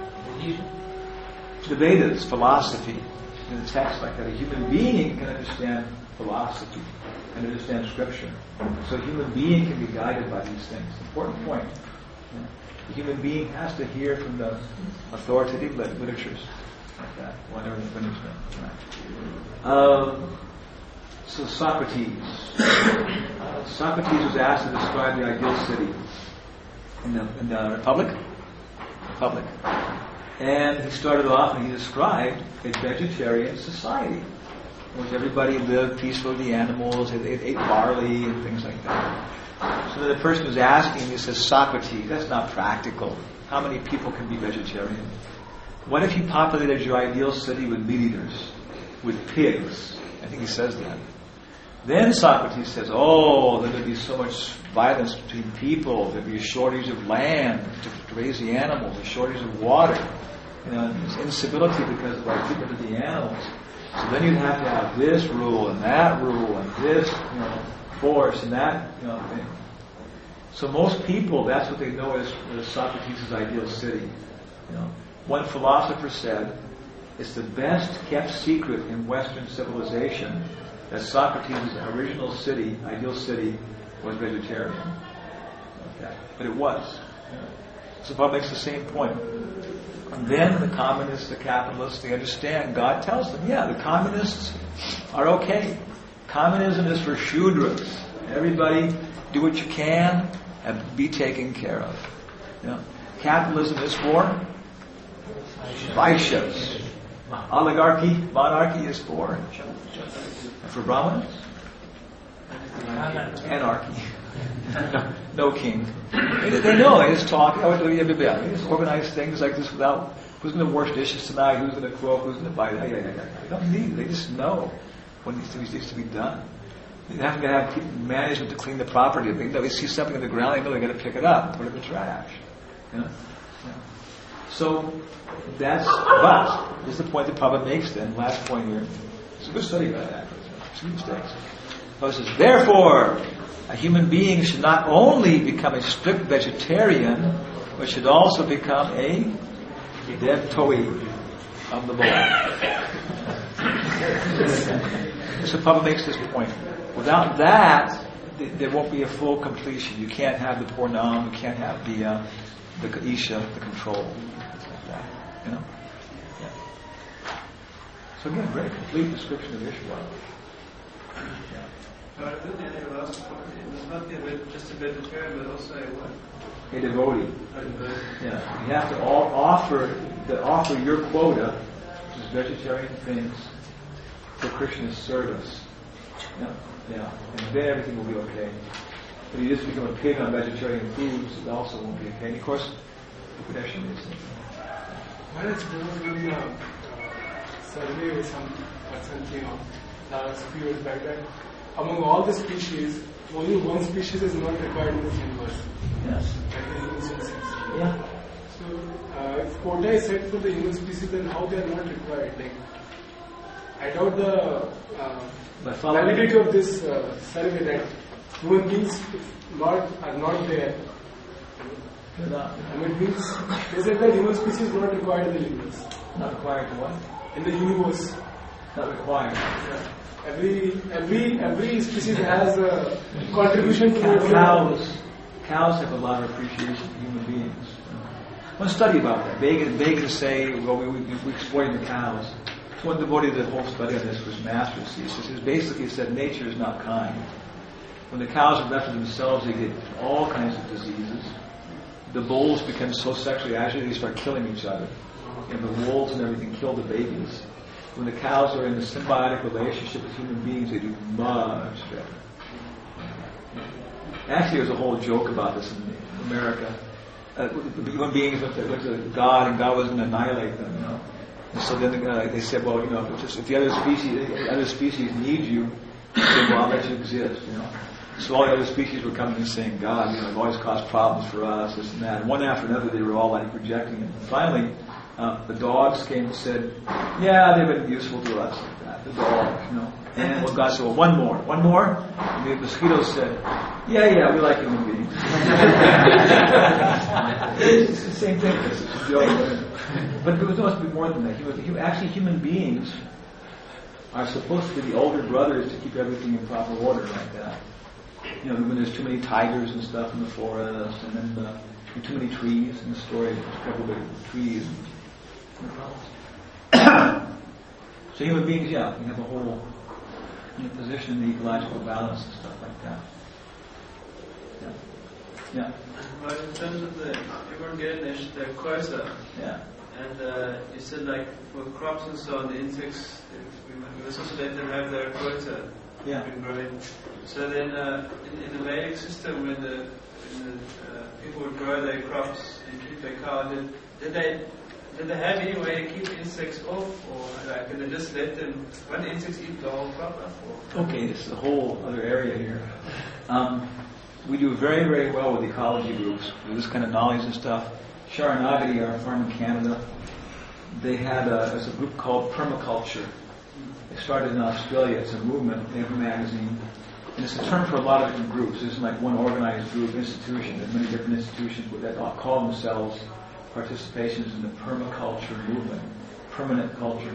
S1: The Vedas, philosophy, in the text like that. A human being can understand philosophy and understand scripture. So a human being can be guided by these things. Important point. Yeah. The human being has to hear from the authoritative literatures like that, whatever the finish right. um, So Socrates. Uh, Socrates was asked to describe the ideal city in the, in the Republic. Republic. And he started off and he described a vegetarian society in which everybody lived peacefully with the animals, they ate barley and things like that. So then the person was asking, he says, Socrates, that's not practical. How many people can be vegetarian? What if you populated your ideal city with meat eaters, with pigs? I think he says that. Then Socrates says, oh, there would be so much violence between people. There would be a shortage of land to, to raise the animals, a shortage of water. You know, there's instability because of our treatment of the animals. So then you'd have to have this rule and that rule and this, you know, force and that, you know, thing. So most people, that's what they know as, as Socrates' ideal city. You know, one philosopher said, it's the best kept secret in Western civilization that Socrates' original city, ideal city, was vegetarian. Okay. But it was. You know. So Paul makes the same point. And then the communists, the capitalists, they understand. God tells them, yeah, the communists are okay. Communism is for Shudras. Everybody do what you can and be taken care of. You know, capitalism is for Vaishyas. Oligarchy, monarchy is for and for Brahmanas? Anarchy. no, no king. They, they know. They just talk. They just organize things like this without who's going to wash dishes tonight, who's going to cook, who's going to buy. They don't need it. They just know when these things need to be done. They have to have people, management to clean the property. They know they see something in the ground, they know they're going to pick it up, put it in the trash. You know? Yeah. So that's. But this is the point that Prabhupada makes. Then last point here. It's a good study about that. Two mistakes. He says, therefore, a human being should not only become a strict vegetarian, but should also become a devotee of the Lord. So Prabhupada makes this point. Without that, th- there won't be a full completion. You can't have the Purnam, you can't have the uh, the Isha, the control. Like that, you know? Yeah. So again, very complete description of Ishvara. Yeah.
S5: Uh, didn't any last point? It was not the, just a vegetarian, but also a what?
S1: A devotee. Yeah. You have to all offer the offer your quota, which is vegetarian things, for Krishna's service. Yeah. Yeah. And then everything will be okay. But you just become a pig on vegetarian foods, it also won't be okay. And of course, the connection is.
S7: Well, it's there was one uh, survey with some person came up last few years back that among all the species, only one species is not required in this universe.
S1: Yes.
S7: Like the human species.
S1: Yeah.
S7: So, uh, if quota is set for the human species, then how they are not required? Like, I doubt the uh, validity of this uh, survey that human beings not, are not there.
S1: Not,
S7: I mean, it means they said that human species is not required in the universe.
S1: not required to what?
S7: In the universe.
S1: Not required.
S7: Yeah. Every every every species has a contribution to the
S1: Cows, cows have a lot of appreciation for human beings. One study about that. Vegan, vegans say, well, we, we, we exploiting the cows. So one devotee did a whole study on this was Master C. He says, basically he said nature is not kind. When the cows are left to themselves, they get all kinds of diseases. The bulls become so sexually agitated, they start killing each other. And the wolves and everything kill the babies. When the cows are in a symbiotic relationship with human beings, they do much better. Actually, there's a whole joke about this in America. Uh, the human beings went to, went to God, and God was going to annihilate them, you know. And so then uh, they said, well, you know, if, just, if the other species, the other species need you, they said, well, I'll let you exist, you know. So all the other species were coming and saying, God, you know, you've always caused problems for us, this and that. And one after another, they were all like rejecting it. And finally, uh, the dogs came and said, yeah, they've been useful to us, like that. The dogs, you know. And well, God said, well, one more, one more. And the mosquitoes said, yeah, yeah, we like human beings. It's the same thing. It's a joke. But there must be more than that. Actually, human beings are supposed to be the older brothers to keep everything in proper order like that. You know, when there's too many tigers and stuff in the forest, and then uh, too many trees in the story, there's a couple of trees and problems. So human beings, yeah, we have a whole you know, position in the ecological balance and stuff like that. Yeah. Yeah.
S5: But in terms of the Evergenish, the quota,
S1: Yeah.
S5: and uh, you said like for crops and so on, the insects, we, we must also let them have their quota.
S1: Yeah.
S5: Been growing. So then, uh, in, in the Vedic system, when the, when the uh, people would grow their crops and keep their cow, did, did they did they have any way to keep insects off, or like, did they just let them? When the insects eat the whole crop up? Or?
S1: Okay, this is a whole other area here. Um, we do very, very well with ecology groups with this kind of knowledge and stuff. Sharanagati, our farm in Canada, they had a, there's a group called Permaculture. It started in Australia. It's a movement. They have a magazine. And it's a term for a lot of different groups. This isn't like one organized group, institution. There's many different institutions that all call themselves participations in the permaculture movement, permanent culture.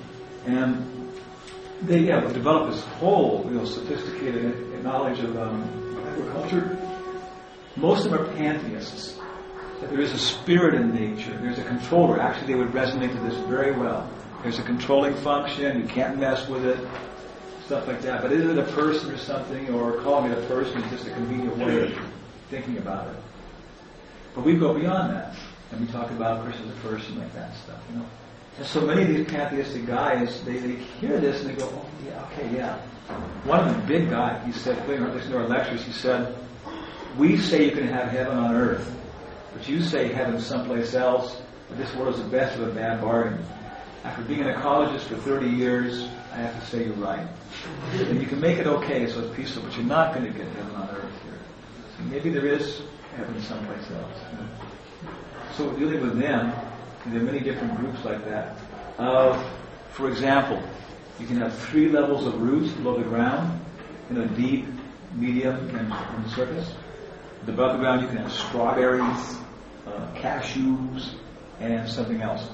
S1: And they yeah, developed this whole you know, sophisticated knowledge of um, agriculture. Most of them are pantheists. That there is a spirit in nature. There's a controller. Actually, they would resonate to this very well. There's a controlling function, you can't mess with it, stuff like that. But is it a person or something, or calling it a person is just a convenient way of thinking about it. But we go beyond that, and we talk about Krishna as a person, like that stuff, you know. And so many of these pantheistic guys, they, they hear this and they go, oh, yeah, okay, yeah. One of them, big guy, he said, listening to our lectures, he said, we say you can have heaven on earth, but you say heaven someplace else, but this world is the best of a bad bargain. After being an ecologist for thirty years, I have to say you're right. And you can make it okay so it's peaceful, but you're not going to get heaven on earth here. So maybe there is heaven someplace else. You know? So we're dealing with them, and there are many different groups like that. Of, for example, you can have three levels of roots below the ground, you know, deep, medium, and, and surface. Above the ground you can have strawberries, uh, cashews, and something else.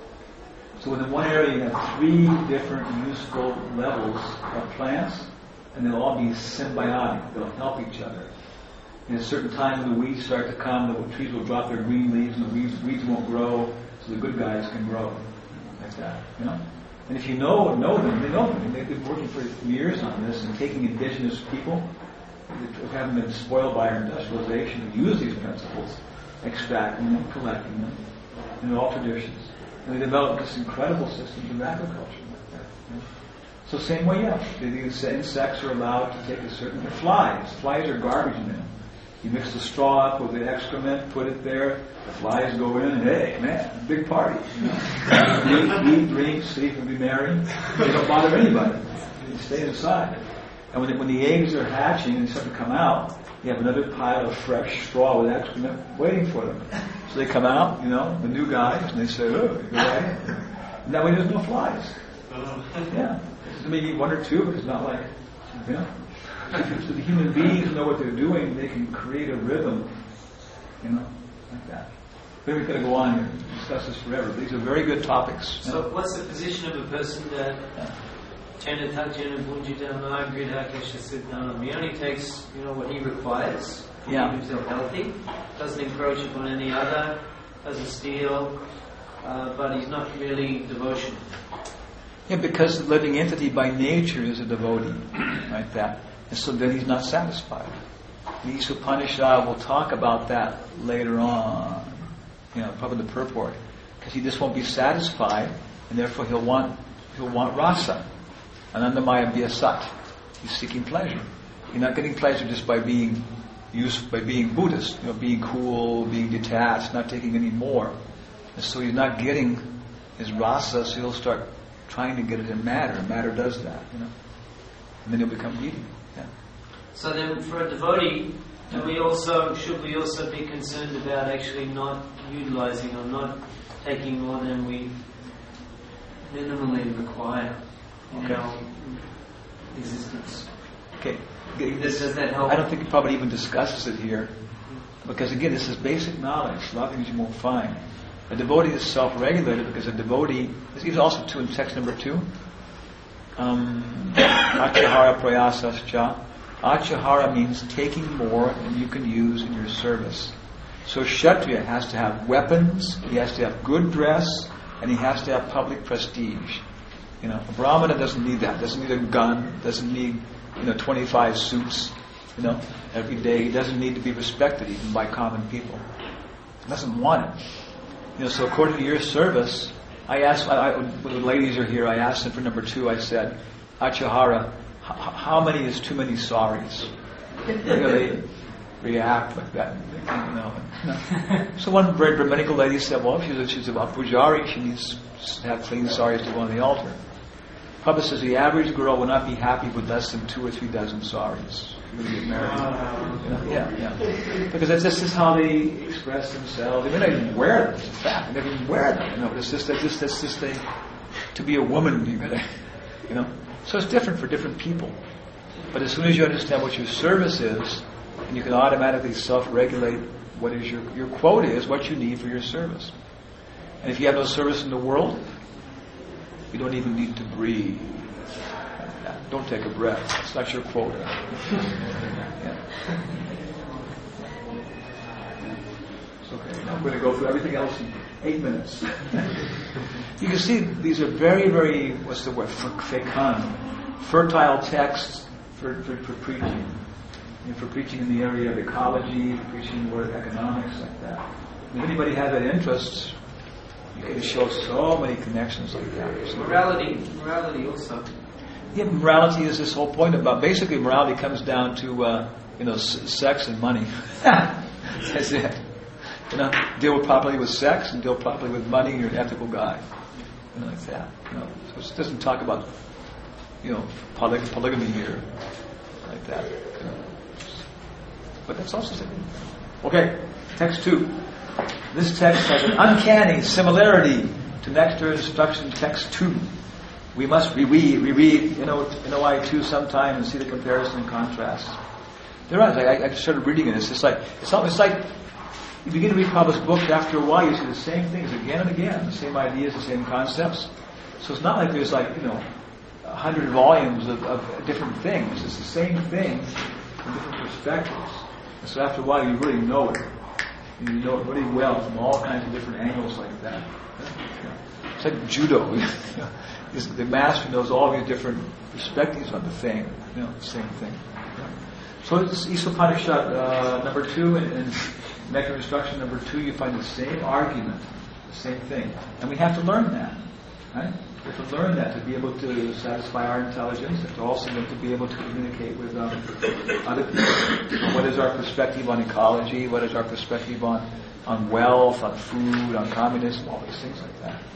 S1: So within one area you have three different useful levels of plants, and they'll all be symbiotic. They'll help each other. In a certain time when the weeds start to come, the trees will drop their green leaves, and the weeds, weeds won't grow, so the good guys can grow. Like that, you know? And if you know know them, they know them. They've been working for years on this and taking indigenous people who haven't been spoiled by our industrialization to use these principles, extracting them, collecting them, in all traditions. And they developed this incredible system of agriculture like that. You know? So same way, yeah. These insects are allowed to take a certain... Flies. Flies are garbage in them. You mix the straw up with the excrement, put it there, the flies go in, and hey, man, big party. You know? eat, eat, drink, sleep, and be merry. They don't bother anybody. They stay inside. And when, they, when the eggs are hatching and start to come out, you have another pile of fresh straw with excrement waiting for them. So they come out, you know, the new guys, and they say, oh, you go right in. And that way there's no flies. Yeah. Maybe one or two, but it's not like, you know. So the human beings know what they're doing, they can create a rhythm, you know, like that. Maybe we're going to go on and discuss this forever. These are very good topics.
S4: So yeah. What's the position of a person that he only takes, you know, what he requires to
S1: yeah.
S4: keep himself healthy, doesn't encroach upon any other, doesn't steal, uh, but he's not really devotion.
S1: Yeah, because the living entity by nature is a devotee, like that. And so then he's not satisfied. The Upanishad will talk about that later on, you know, probably the purport, because he just won't be satisfied, and therefore he'll want he'll want rasa, anandamaya vyasat. He's seeking pleasure. You're not getting pleasure just by being used by being Buddhist, you know, being cool, being detached, not taking any more. And so he's not getting is rasa, so you'll start trying to get it in matter. Matter does that, you know. And then you'll become greedy. Yeah.
S4: So then, for a devotee, do we also should we also be concerned about actually not utilizing or not taking more than we minimally require in
S1: Okay.
S4: our existence?
S1: Okay.
S4: Does, does that help?
S1: I don't think it probably even discusses it here. Because again, this is basic knowledge. A lot of things you won't find. A devotee is self-regulated because a devotee, this is also two in text number two. Um, Achahara prayasascha. Achahara means taking more than you can use in your service. So Kshatriya has to have weapons, he has to have good dress, and he has to have public prestige. You know, a Brahmana doesn't need that. Doesn't need a gun. Doesn't need, you know, twenty-five suits. You know, every day. He doesn't need to be respected even by common people. He doesn't want it. You know, so according to your service, I asked, I, I, when the ladies are here, I asked them for number two, I said, Achahara, h- how many is too many sorries? You know, they react like that. You know, no. So one very Brahminical lady said, well, if she's a, she's a pujari, she needs to have clean saris to go on the altar. Prabhupada says the average girl will not be happy with less than two or three dozen saris. When you get married. You know, yeah, yeah. Because that's just, just how they express themselves. They may not even wear them, it's a fact. They never even wear them. You know, but it's just that just that's just a, to be a woman, you gotta, you know. So it's different for different people. But as soon as you understand what your service is, and you can automatically self-regulate what is your your quota is, what you need for your service. And if you have no service in the world, you don't even need to breathe. Don't take a breath. It's not your quota. Yeah. It's okay. Now I'm going to go through everything else in eight minutes. You can see these are very, very, what's the word, fecund, fertile texts for, for, for preaching. You know, for preaching in the area of ecology, preaching in the word of economics, like that. If anybody has that interest, you can show so many connections like that. So
S4: Morality, morality also.
S1: Yeah, morality is this whole point about, basically morality comes down to, uh, you know, s- sex and money. That's it. You know, deal properly with sex and deal properly with money, and you're an ethical guy. You know, like that. You know, so it doesn't talk about, you know, poly- polygamy here, like that. You know. But that's also something. Okay, text two. This text has an uncanny similarity to Nectar Instruction Text two. We must reread, reread N O I two sometime and see the comparison and contrast. There are. I, I started reading it. It's just like it's almost like you begin to read Prabhupada's book. After a while, you see the same things again and again, the same ideas, the same concepts. So it's not like there's like you know a hundred volumes of, of different things. It's the same thing from different perspectives. And so after a while, you really know it. You know it really well from all kinds of different angles like that. It's like judo. The master knows all these different perspectives on the thing. You know, the same thing. So it's Isopanishad uh, number two and, and Nectar Instruction number two, you find the same argument, the same thing. And we have to learn that. Right? We have to learn that to be able to satisfy our intelligence and to also to be able to communicate with um, other people. What is our perspective on ecology? What is our perspective on, on wealth, on food, on communism, all these things like that.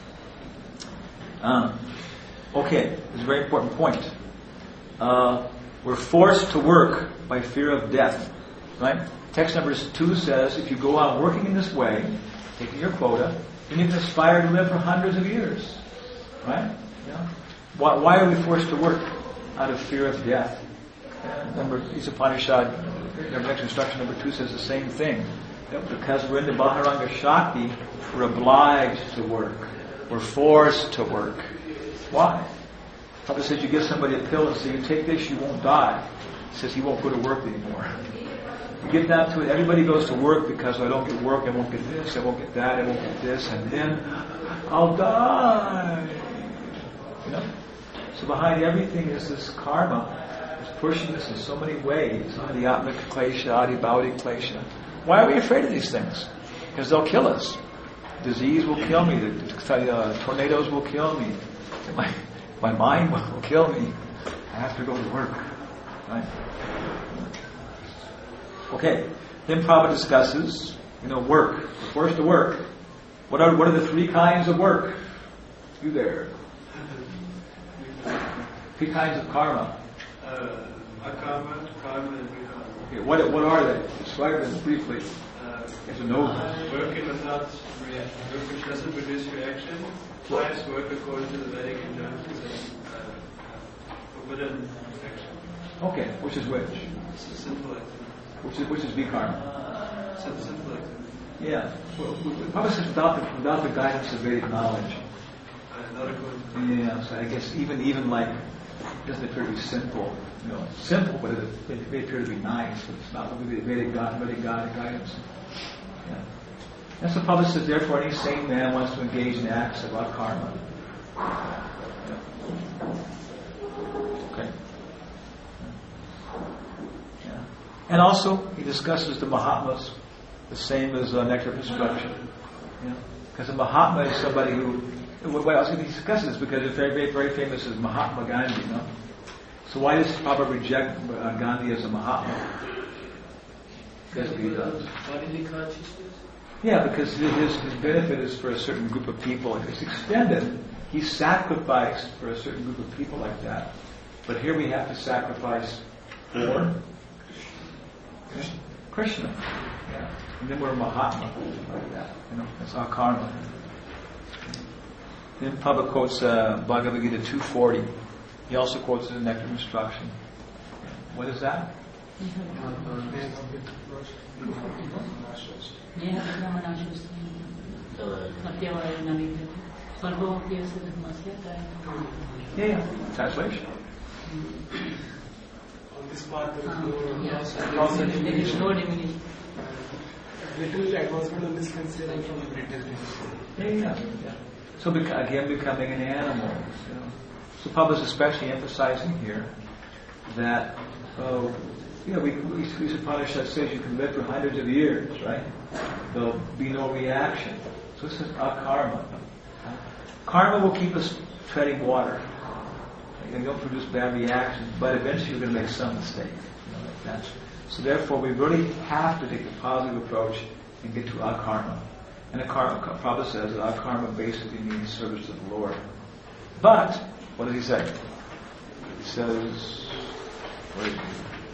S1: Um, okay, it's a very important point. Uh, we're forced to work by fear of death. Right? Text number two says, if you go on working in this way, taking your quota, then you can aspire to live for hundreds of years. Right? Yeah. Why, why are we forced to work? Out of fear of death. Uh, number Isopanishad, Next Instruction number two says the same thing. That because we're in the Baharanga Shakti, we're obliged to work. We're forced to work. Why? Prabhupada says you give somebody a pill and say, you take this, you won't die. He says he won't go to work anymore. You get down to it, everybody goes to work because I don't get work, I won't get this, I won't get that, I won't get this, and then I'll die. You know? So behind everything is this karma. It's pushing us in so many ways. Adhyatmika klesha, adhibaudik klesha. Why are we afraid of these things? Because they'll kill us. Disease will kill me. The uh, tornadoes will kill me. My, my mind will kill me. I have to go to work. Right? Okay. Then Prabhupada discusses, you know, work. We're forced to work. What are what are the three kinds of work? You there. Three kinds of karma.
S5: Uh, akarma, karma, and vikarma.
S1: Okay, what, what are they? Describe them briefly.
S5: Uh,
S1: It's a no.
S5: working without reaction, work which doesn't produce reaction, pious work according to the Vedic injunctions, and uh, forbidden action.
S1: Okay, which is which?
S5: It's a sinful activity.
S1: Which is which is vikarma?
S5: It's a sinful activity.
S1: Yeah. Well, Prabhupada says without the, without the guidance of Vedic knowledge.
S5: Uh, not according to
S1: Yeah, so I guess even even like it doesn't appear to be simple, you know, simple, but it, it may appear to be nice, but it's not going to be Vedic God, Vedic God guidance. Yeah. And so Prabhupada says, therefore, any sane man wants to engage in acts of karma. Yeah. Okay. Yeah. And also, he discusses the Mahatmas, the same as uh, nectar of instruction. Yeah. Because a Mahatma is somebody who. Well, I was going to discuss this because it's very, very, very famous as Mahatma Gandhi, no? So why does Prabhupada reject uh, Gandhi as a Mahatma? Because he does.
S4: Bodily consciousness?
S1: Yeah, because his, his benefit is for a certain group of people. If it's extended, he sacrificed for a certain group of people like that. But here we have to sacrifice for Krishna. Yeah. And then we're a Mahatma like that. You know, that's our karma. Then Prabhupada quotes uh, Bhagavad Gita two forty. He also quotes the Nectar of Instruction. What is that? Yeah, yeah. Translation.
S7: On this path, there is
S2: Ah,
S7: no
S2: yes.
S7: loss and
S2: There is no diminution.
S7: little advancement on this can say like from the greatest.
S1: Yeah, yeah, yeah. So beca- again, becoming an animal. You know. So Prabhupada is especially emphasizing here that, uh, you know, we, we, we Upanishad says you can live for hundreds of years, right? There'll be no reaction. So this is akarma. Karma will keep us treading water. You don't produce bad reactions, but eventually you're going to make some mistake. You know, like that. So therefore, we really have to take a positive approach and get to akarma. And akarma, Prabhupada says that akarma basically means service to the Lord. But, what does he say? He says, where is it?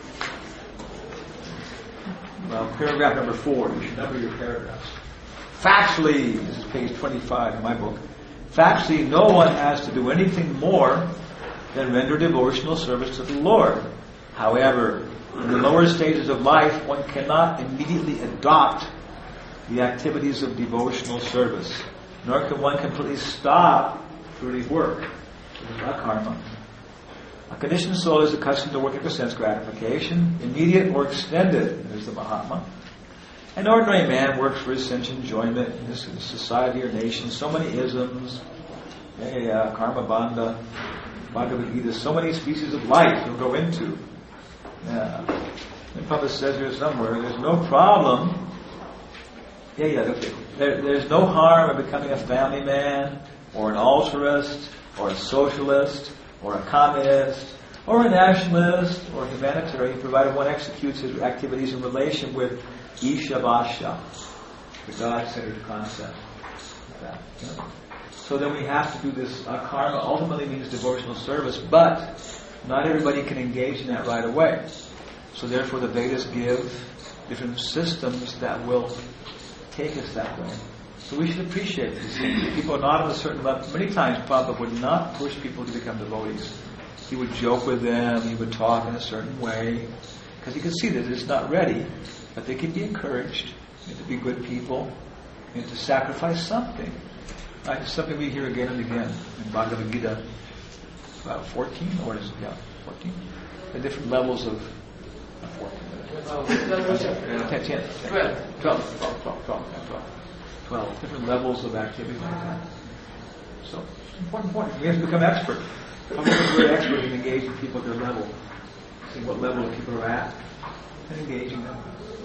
S1: Well, paragraph number four. You should number your paragraphs. Factually, this is page twenty-five in my book. Factually, no one has to do anything more than render devotional service to the Lord. However, in the lower stages of life, one cannot immediately adopt the activities of devotional service, nor can one completely stop fruitive work. This is not karma. A conditioned soul is accustomed to working for sense gratification, immediate or extended. There's the Mahatma. An ordinary man works for his sense enjoyment in his society or nation. So many isms, yeah, yeah, karma bandha, Bhagavad Gita, so many species of life you'll go into. Yeah. And Prabhupada says here somewhere, there's no problem. Yeah, yeah, okay. There, there's no harm in becoming a family man, or an altruist, or a socialist, or a communist, or a nationalist, or a humanitarian, provided one executes his activities in relation with Ishavasya, the God-centered concept. Like that, you know? So then we have to do this. Our karma ultimately means devotional service, but not everybody can engage in that right away. So therefore the Vedas give different systems that will take us that way. So we should appreciate these things. People are not at a certain level. Many times Prabhupada would not push people to become devotees. He would joke with them, he would talk in a certain way, because he could see that it's not ready, but they can be encouraged to be good people and to sacrifice something. Right? It's something we hear again and again in Bhagavad Gita. About fourteen, or is it, yeah, fourteen? The different levels of uh, fourteen. ten, ten, twelve, twelve, twelve, twelve, twelve, twelve. Different levels of activity like that. So, it's important point. We have to become expert. Become very expert in engaging people at their level. See what level the people are at and engaging them.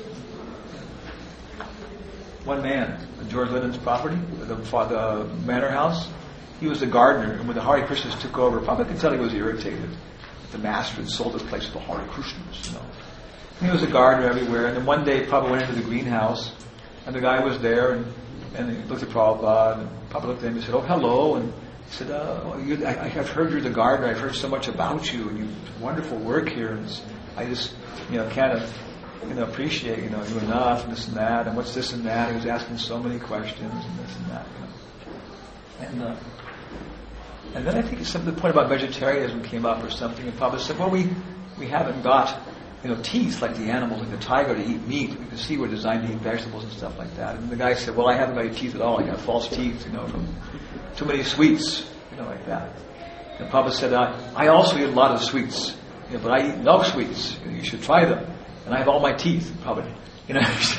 S1: One man, George Lennon's property, the, the manor house, he was the gardener, and when the Hare Krishnas took over, Prabhupada could tell he was irritated. The master had sold this place to the Hare Krishnas, you know. And he was a gardener everywhere, and then one day Prabhupada went into the greenhouse, and the guy was there, and, and he looked at Prabhupada, and Prabhupada looked at him and said, "Oh, hello," and He said, uh, you, I, I've heard you're the gardener. I've heard so much about you, and you wonderful work here. And I just, you know, kind of, you know, appreciate, you know, you enough, and this and that, and what's this and that. He was asking so many questions, and this and that, you know. And, uh, and then I think some of the point about vegetarianism came up or something, and Prabhupada said, well, we, we haven't got, you know, teeth like the animals, like the tiger to eat meat. We can see we're designed to eat vegetables and stuff like that. And the guy said, well, I haven't got any teeth at all. I got false teeth, you know, too many sweets, you know, like that. And Prabhupada said, I, I also eat a lot of sweets, you know, but I eat no sweets. You know, you should try them. And I have all my teeth, Prabhupada. You know,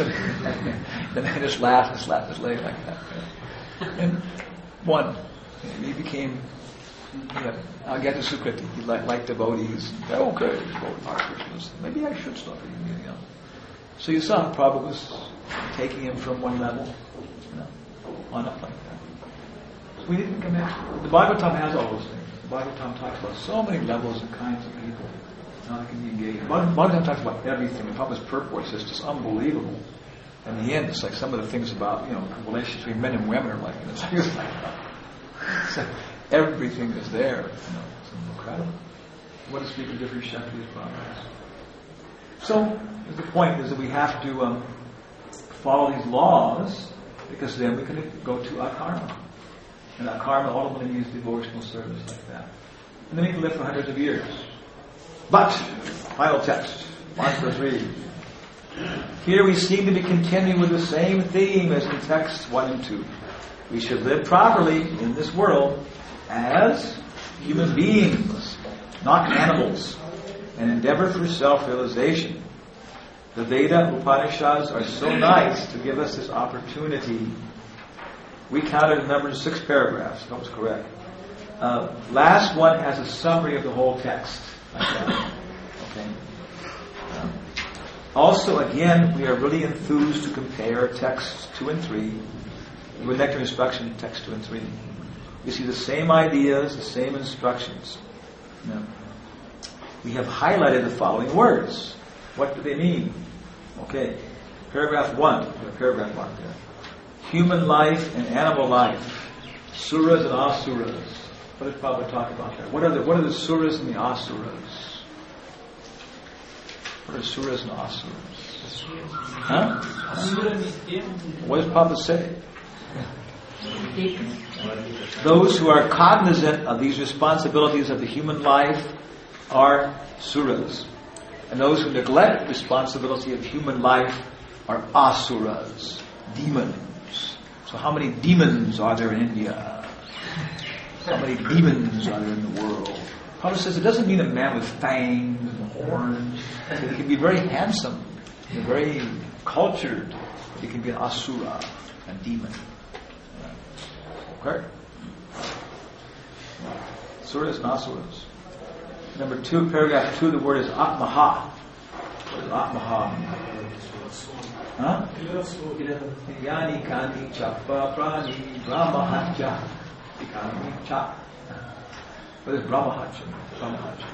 S1: then I just laughed and slapped his leg like that. And one, he became, you know, Agata Sukriti. He liked, liked devotees. Okay, maybe I should stop eating, you know. So you saw Prabhupada was taking him from one level, you know, on up like that. So we didn't connect. The Bhagavatam has all those things. The Bhagavatam talks about so many levels and kinds of people. How they can be engaged. Bhagavatam talks about everything. And Prabhupada's purport is just unbelievable. In the end, it's like some of the things about, you know, relations between men and women are like, you know, things like that. So everything is there. You know, it's incredible. What to speak of different Shaktis progress. So the point is that we have to um, follow these laws, because then we can go to akarma. And akarma ultimately means devotional service like that. And then we can live for hundreds of years. But, final text, mantra three. Here we seem to be continuing with the same theme as in texts one and two. We should live properly in this world as human beings, not animals, and endeavor for self-realization. The Veda Upanishads are so nice to give us this opportunity. We counted a number of six paragraphs, that was correct. Uh, last one has a summary of the whole text. Like that. Okay. Um, also, again, we are really enthused to compare texts two and three with nectar instruction, text two and three. We see the same ideas, the same instructions. Now, we have highlighted the following words. What do they mean? Okay. Paragraph one. Paragraph one there. Human life and animal life. Suras and asuras. What does Prabhupada talk about there? What are the what are the suras and the asuras? What are suras and asuras? Huh? What does Prabhupada say? Those who are cognizant of these responsibilities of the human life are suras. And those who neglect responsibility of human life are asuras, demons. So how many demons are there in India? How many demons are there in the world? Prabhupada says it doesn't mean a man with fangs and horns. He can be very handsome, very cultured. He can be an asura, a demon. Okay? Suras and asuras. Number two, paragraph two, the word is atmaha. What is atmaha? Huh? Yani kani chapa prani brahmahacha. What is Brahmahacha? Brahmahacha.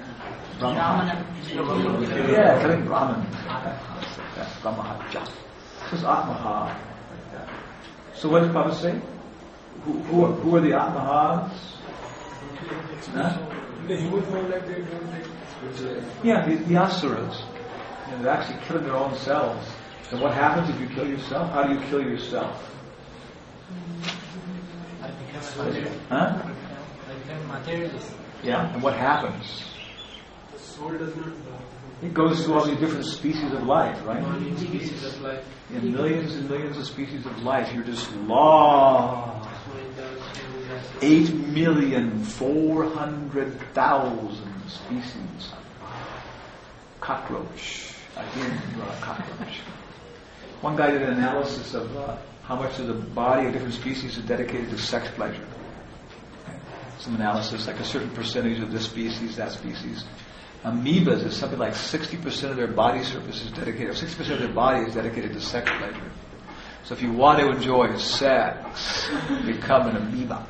S1: Brahmahacha. Yeah, killing Brahman. Brahmahacha. This is Atmaha. So what does Prabhupada say? Who, who, are, who are the Atmahas? Huh?
S7: The human form, like they don't take.
S1: Yeah, the, the Asuras. You know, they're actually killing their own selves. And what happens if you kill yourself? How do you kill yourself? Huh? Yeah, and what happens?
S7: The soul does not die.
S1: It goes through all these different species of life, right?
S7: Species of life.
S1: In millions and millions of species of life, you're just lost. Eight million four hundred thousand species. Cockroach. Again, you're a cockroach. One guy did an analysis of uh, how much of the body of different species is dedicated to sex pleasure. Some analysis, like a certain percentage of this species, that species. Amoebas is something like sixty percent of their body surface is dedicated, sixty percent of their body is dedicated to sex pleasure. So if you want to enjoy sex, become an amoeba.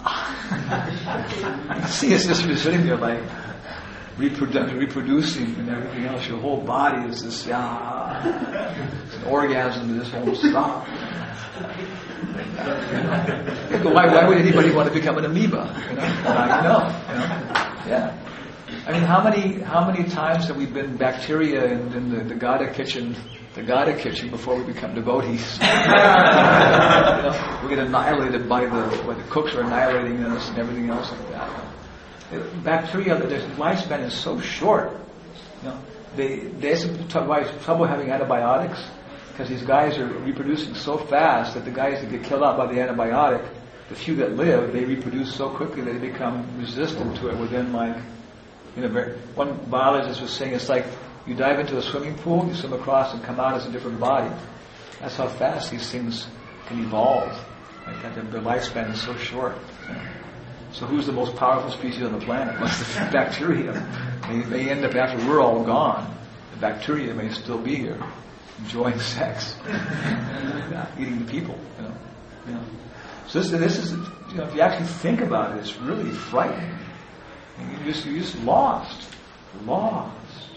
S1: See, it's just sitting there like reprodu- reproducing and everything else. Your whole body is this, ah, it's an orgasm, this whole stop. why, why would anybody want to become an amoeba? You know, uh, you know, you know? Yeah. I mean, how many how many times have we been bacteria in, in the, the Gada kitchen, the Gada kitchen before we become devotees? You know, we get annihilated by the by the cooks are annihilating us and everything else like that. It, bacteria, their lifespan is so short. You know, they they have trouble having antibiotics because these guys are reproducing so fast that the guys that get killed out by the antibiotic, the few that live, they reproduce so quickly that they become resistant to it within like. You know, very, one biologist was saying it's like you dive into a swimming pool, you swim across and come out as a different body. That's how fast these things can evolve. Like that, their lifespan is so short. You know. So who's the most powerful species on the planet? Well, the bacteria. They may end up after we're all gone. The bacteria may still be here, enjoying sex, eating the people. You know. You know. So this, this is, you know, if you actually think about it, it's really frightening. You just, you just lost, lost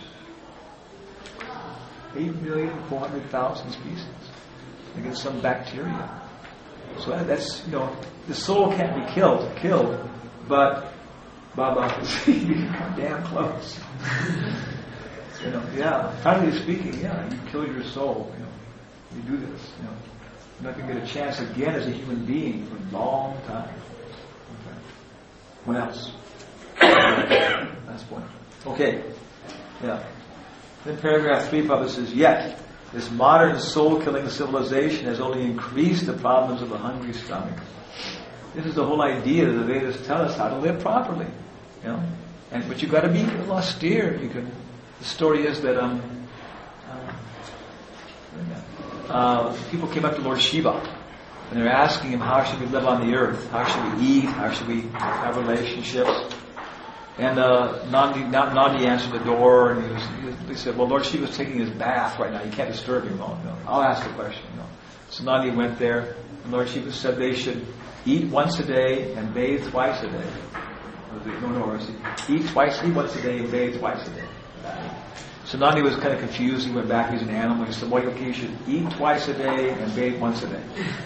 S1: eight million four hundred thousand species against some bacteria. So that's, you know, the soul can't be killed, killed, but Baba, you come damn close. You know, yeah. Finally speaking, yeah, you kill your soul. You know, you do this. You know, you're not going to get a chance again as a human being for a long time. Okay. What else? Last point. Okay. Yeah. Then paragraph three, Prabhupada says, yet, this modern soul-killing civilization has only increased the problems of a hungry stomach. This is the whole idea that the Vedas tell us how to live properly. You know? And but you've got to be a little austere. You can the story is that um uh, uh, people came up to Lord Shiva and they're asking him, how should we live on the earth? How should we eat? How should we have relationships? And uh, Nandi, Nandi answered the door, and he was, he was, they said, well, Lord Shiva's taking his bath right now. You can't disturb him. Well, no, I'll ask a question. You know. So Nandi went there, and Lord Shiva said they should eat once a day and bathe twice a day. No, no, eat twice, eat once a day and bathe twice a day. So Nandi was kind of confused. He went back. He's an animal. He said, well, okay, you should eat twice a day and bathe once a day.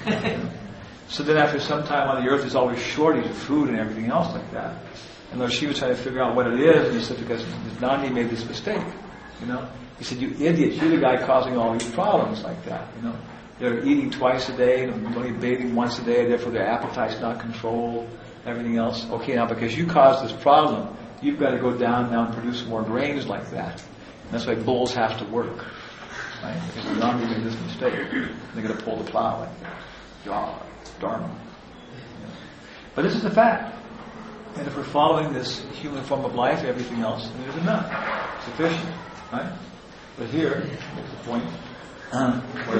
S1: So then after some time on the earth, there's always shortage of food and everything else like that. And Lord Shiva was trying to figure out what it is, and he said, because Nandi made this mistake, you know. He said, you idiot, you're the guy causing all these problems like that, you know. They're eating twice a day, and only bathing once a day, therefore their appetite's not controlled, everything else. Okay, now because you caused this problem, you've got to go down now and produce more grains like that. And that's why bulls have to work, right? Because Nandi made this mistake. They're going to pull the plow like that. Yeah, dharma. You know. But this is a fact. And if we're following this human form of life and everything else, then it is enough. Sufficient. Right? But here, here's the point. Um,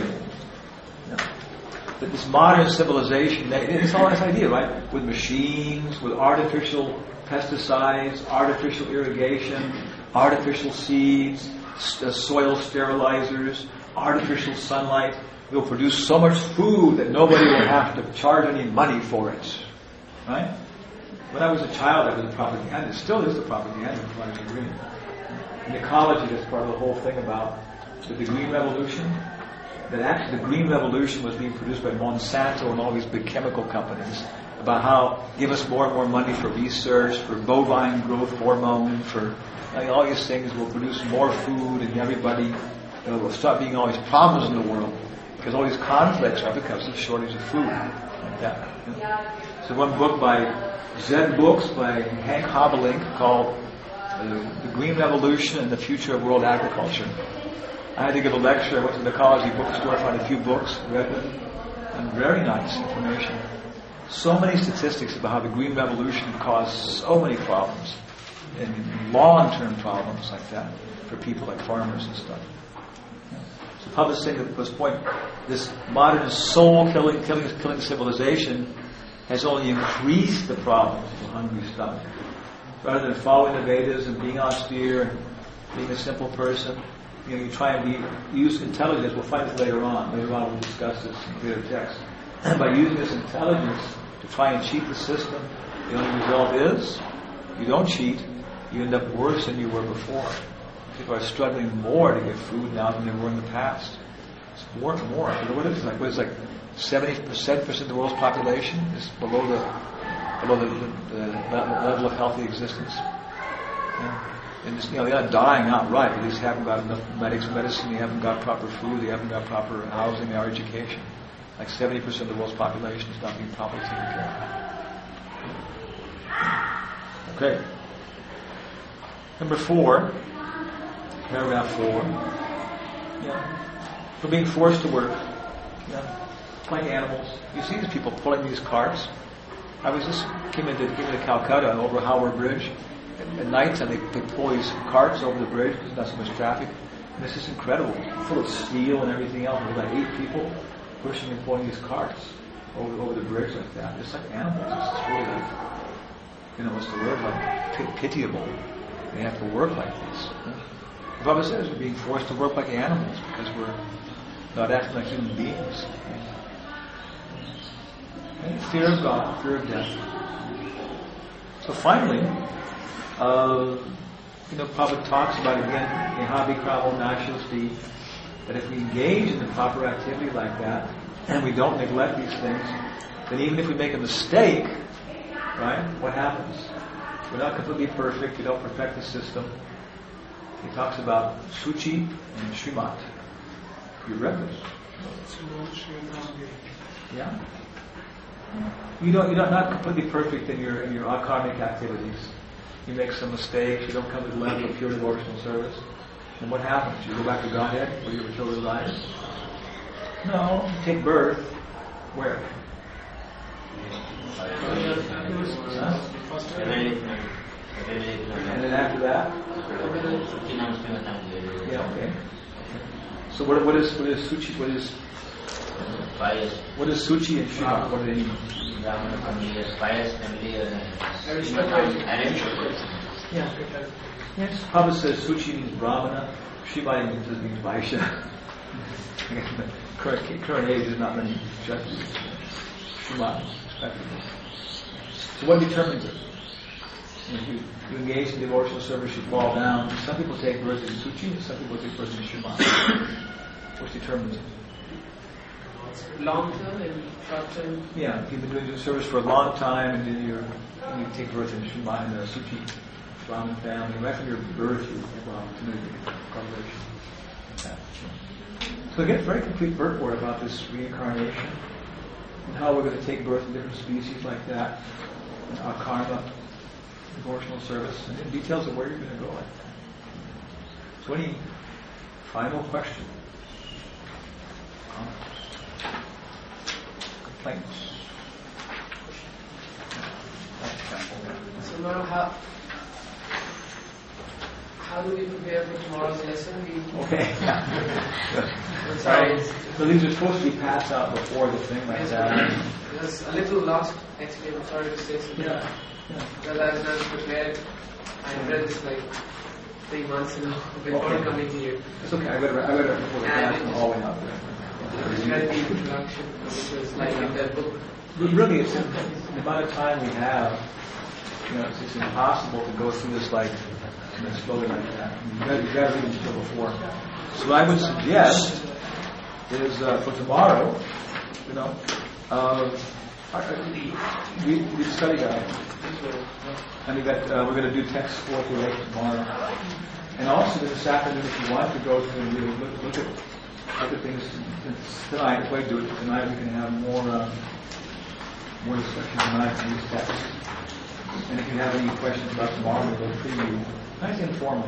S1: yeah. That this modern civilization, it's all this idea, right? With machines, with artificial pesticides, artificial irrigation, artificial seeds, soil sterilizers, artificial sunlight. We'll produce so much food that nobody will have to charge any money for it. Right? When I was a child, I was a propaganda. It still is a propaganda for the green. In ecology, that's part of the whole thing about the, the Green Revolution. That actually the Green Revolution was being produced by Monsanto and all these big chemical companies. About how give us more and more money for research, for bovine growth hormone, for like, all these things will produce more food, and everybody, you know, will stop being all these problems in the world because all these conflicts are because of shortage of food. Like that. You know? So one book by Zen Books by Hank Hobbelink called uh, The Green Revolution and the Future of World Agriculture. I had to give a lecture. I went to the ecology bookstore, found a few books, read them, and very nice information. So many statistics about how the Green Revolution caused so many problems, and long-term problems like that for people like farmers and stuff. So Prabhupada's saying at this point, this modern soul-killing killing, killing civilization has only increased the problems of a hungry stomach. Rather than following the Vedas and being austere and being a simple person, you know, you try and be, use intelligence. We'll find this later on. Later on we'll discuss this in greater text. By using this intelligence to try and cheat the system, the only result is, you don't cheat, you end up worse than you were before. People are struggling more to get food now than they were in the past. It's more and more. What is it like? What is it like? seventy percent of the world's population is below the below the, the, the level of healthy existence. Yeah. And just, you know, they're not dying outright. They just haven't got enough medics, medicine. They haven't got proper food. They haven't got proper housing or education. Like seventy percent of the world's population is not being properly taken care of. Okay. Number four, paragraph four. Yeah. For being forced to work. Yeah. Like animals. You see these people pulling these carts. I was just came into came into Calcutta over Howard Bridge. At night time they, they pull these carts over the bridge because there's not so much traffic. And this is incredible. Full of steel and everything else. There's like eight people pushing and pulling these carts over, over the bridge like that. It's like animals. It's really like, you know, what's the word? Like p- pitiable. They have to work like this. The Bible says we're being forced to work like animals because we're not acting like human beings. Okay? Fear of God, fear of death. So finally, uh, you know, Prabhupada talks about again, Ehabi Kramo Nashasti, that if we engage in the proper activity like that, and we don't neglect these things, then even if we make a mistake, right, what happens? We're not completely perfect, we don't perfect the system. He talks about Suchi and Shrimat. You read this? Yeah. You don't, you're not, not completely perfect in your in your akarmic activities. You make some mistakes, you don't come to the level of pure devotional service. And what happens? You go back to Godhead, where you were killed alive? No, you take birth. Where? Huh? And then after that? Yeah, okay. So what, what is what is Suchi? What is what is Suchi and Shrimat? What do they mean? Yeah. Yes. Prabhupada says Suchi means Brahmana, Shrimat means, means Vaishya. current, current age is not many judges. Shrimat, respectively. So what determines it? If you, you engage in devotional service, you fall down. Some people take birth in Suchi, some people take birth in Shrimat. Which determines it?
S4: Long term and short term?
S1: Yeah, if you've been doing service for a long time and then you're, you take birth in Shrimat, in the Suchi Brahmin family, right from your birth you have an opportunity to get correlation. So it gets very complete purport about this reincarnation and how we're going to take birth in different species like that, and our karma, devotional service, and then details of where you're going to go like that. So any final question? Complaints?
S4: So now how, how do we prepare for tomorrow's lesson? We
S1: Okay. Yeah. Sorry. So these are supposed to be passed out before the thing like that.
S4: I was a little lost actually, I'm sorry to say something.
S1: Yeah. Yeah.
S4: Well, I was not prepared. I read this like three months ago before
S1: Okay.
S4: coming here.
S1: It's okay. I better, I better before the class from all the way out there.
S4: I read the introduction, which was like in that book.
S1: But really, it's in, the amount of time we have. You know, it's, it's impossible to go through this like in a slowly like that. You got you got to read it until before. So what I would suggest is uh, for tomorrow, you know, uh, we we study guide, and we got uh, we're going to do text four through eight tomorrow, and also this afternoon if you want to go through and really look, look at look at things tonight. If we do it tonight, we can have more uh, more discussion tonight on these texts. And if you have any questions about tomorrow, we'll preview. Nice informal.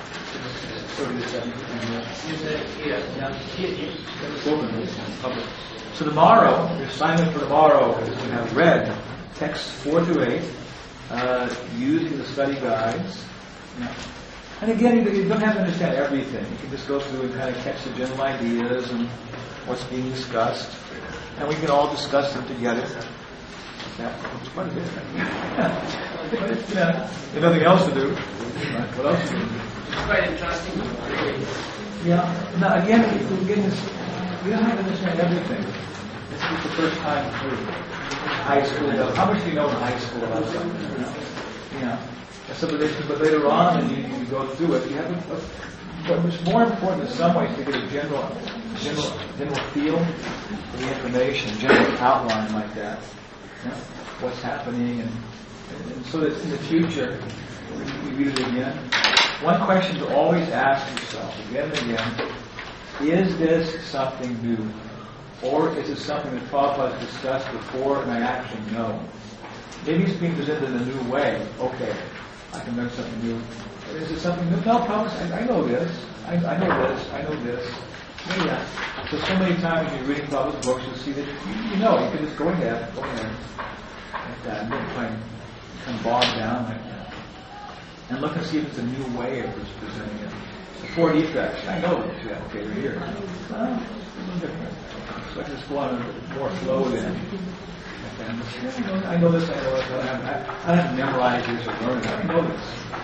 S1: So tomorrow, your assignment for tomorrow is to have read texts four through eight, uh, using the study guides. Yeah. And again, you, you don't have to understand everything. You can just go through and kind of catch the general ideas and what's being discussed, and we can all discuss them together. Yeah, it's quite a bit. But it's, yeah, there's nothing else to do. Right? What else to do?
S4: It's quite interesting.
S1: Yeah. Now again, again this, we don't have to understand everything. This is the first time through high school. How much do you know in high school about something? You know? Yeah. So, but, but later on, and you, you go through it, you have a, a, but it's more important in some ways to get a general general, general feel for the information, general outline like that. Yeah? What's happening, and, and, and so that in the future, we read it again. One question to always ask yourself again and again: is this something new, or is it something that Prabhupada has discussed before and I actually know? Maybe it's being presented in a new way. Okay, I can learn something new. Or is it something new? No, Prabhupada, I, I know this. I, I know this. I know this. Yeah. So, so many times when you're reading Prabhupada's books, you'll see that you, you know, you can just go ahead, go ahead, like that, and don't try and become bogged down like that. And look and see if it's a new way of presenting it. The four defects, I know this. Yeah, okay, right here. Well, it's a little different. So I can just go on a more flow then. And, you know, I know this, I know this, I don't have, I, I don't have to memorize this or learn it. I know this.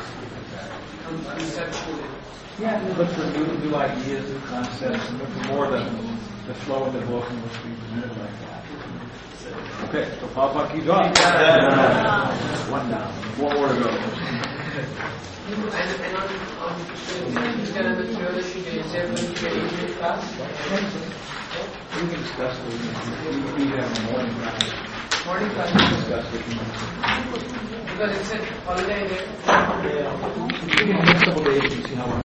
S1: Yeah, look for new, new ideas, new concepts, and look for more than the flow of the book and what's being presented like that. Okay, so Prabhupada keeps on. One down. One more to go.
S8: And, and on, on Nityananda Theology Day, is everyone getting in class?
S1: We can discuss it. We we have a morning class.
S8: Morning
S1: We
S8: class?
S1: can discuss it.
S8: Because it's a holiday day.
S1: Yeah. We can have a couple days and see how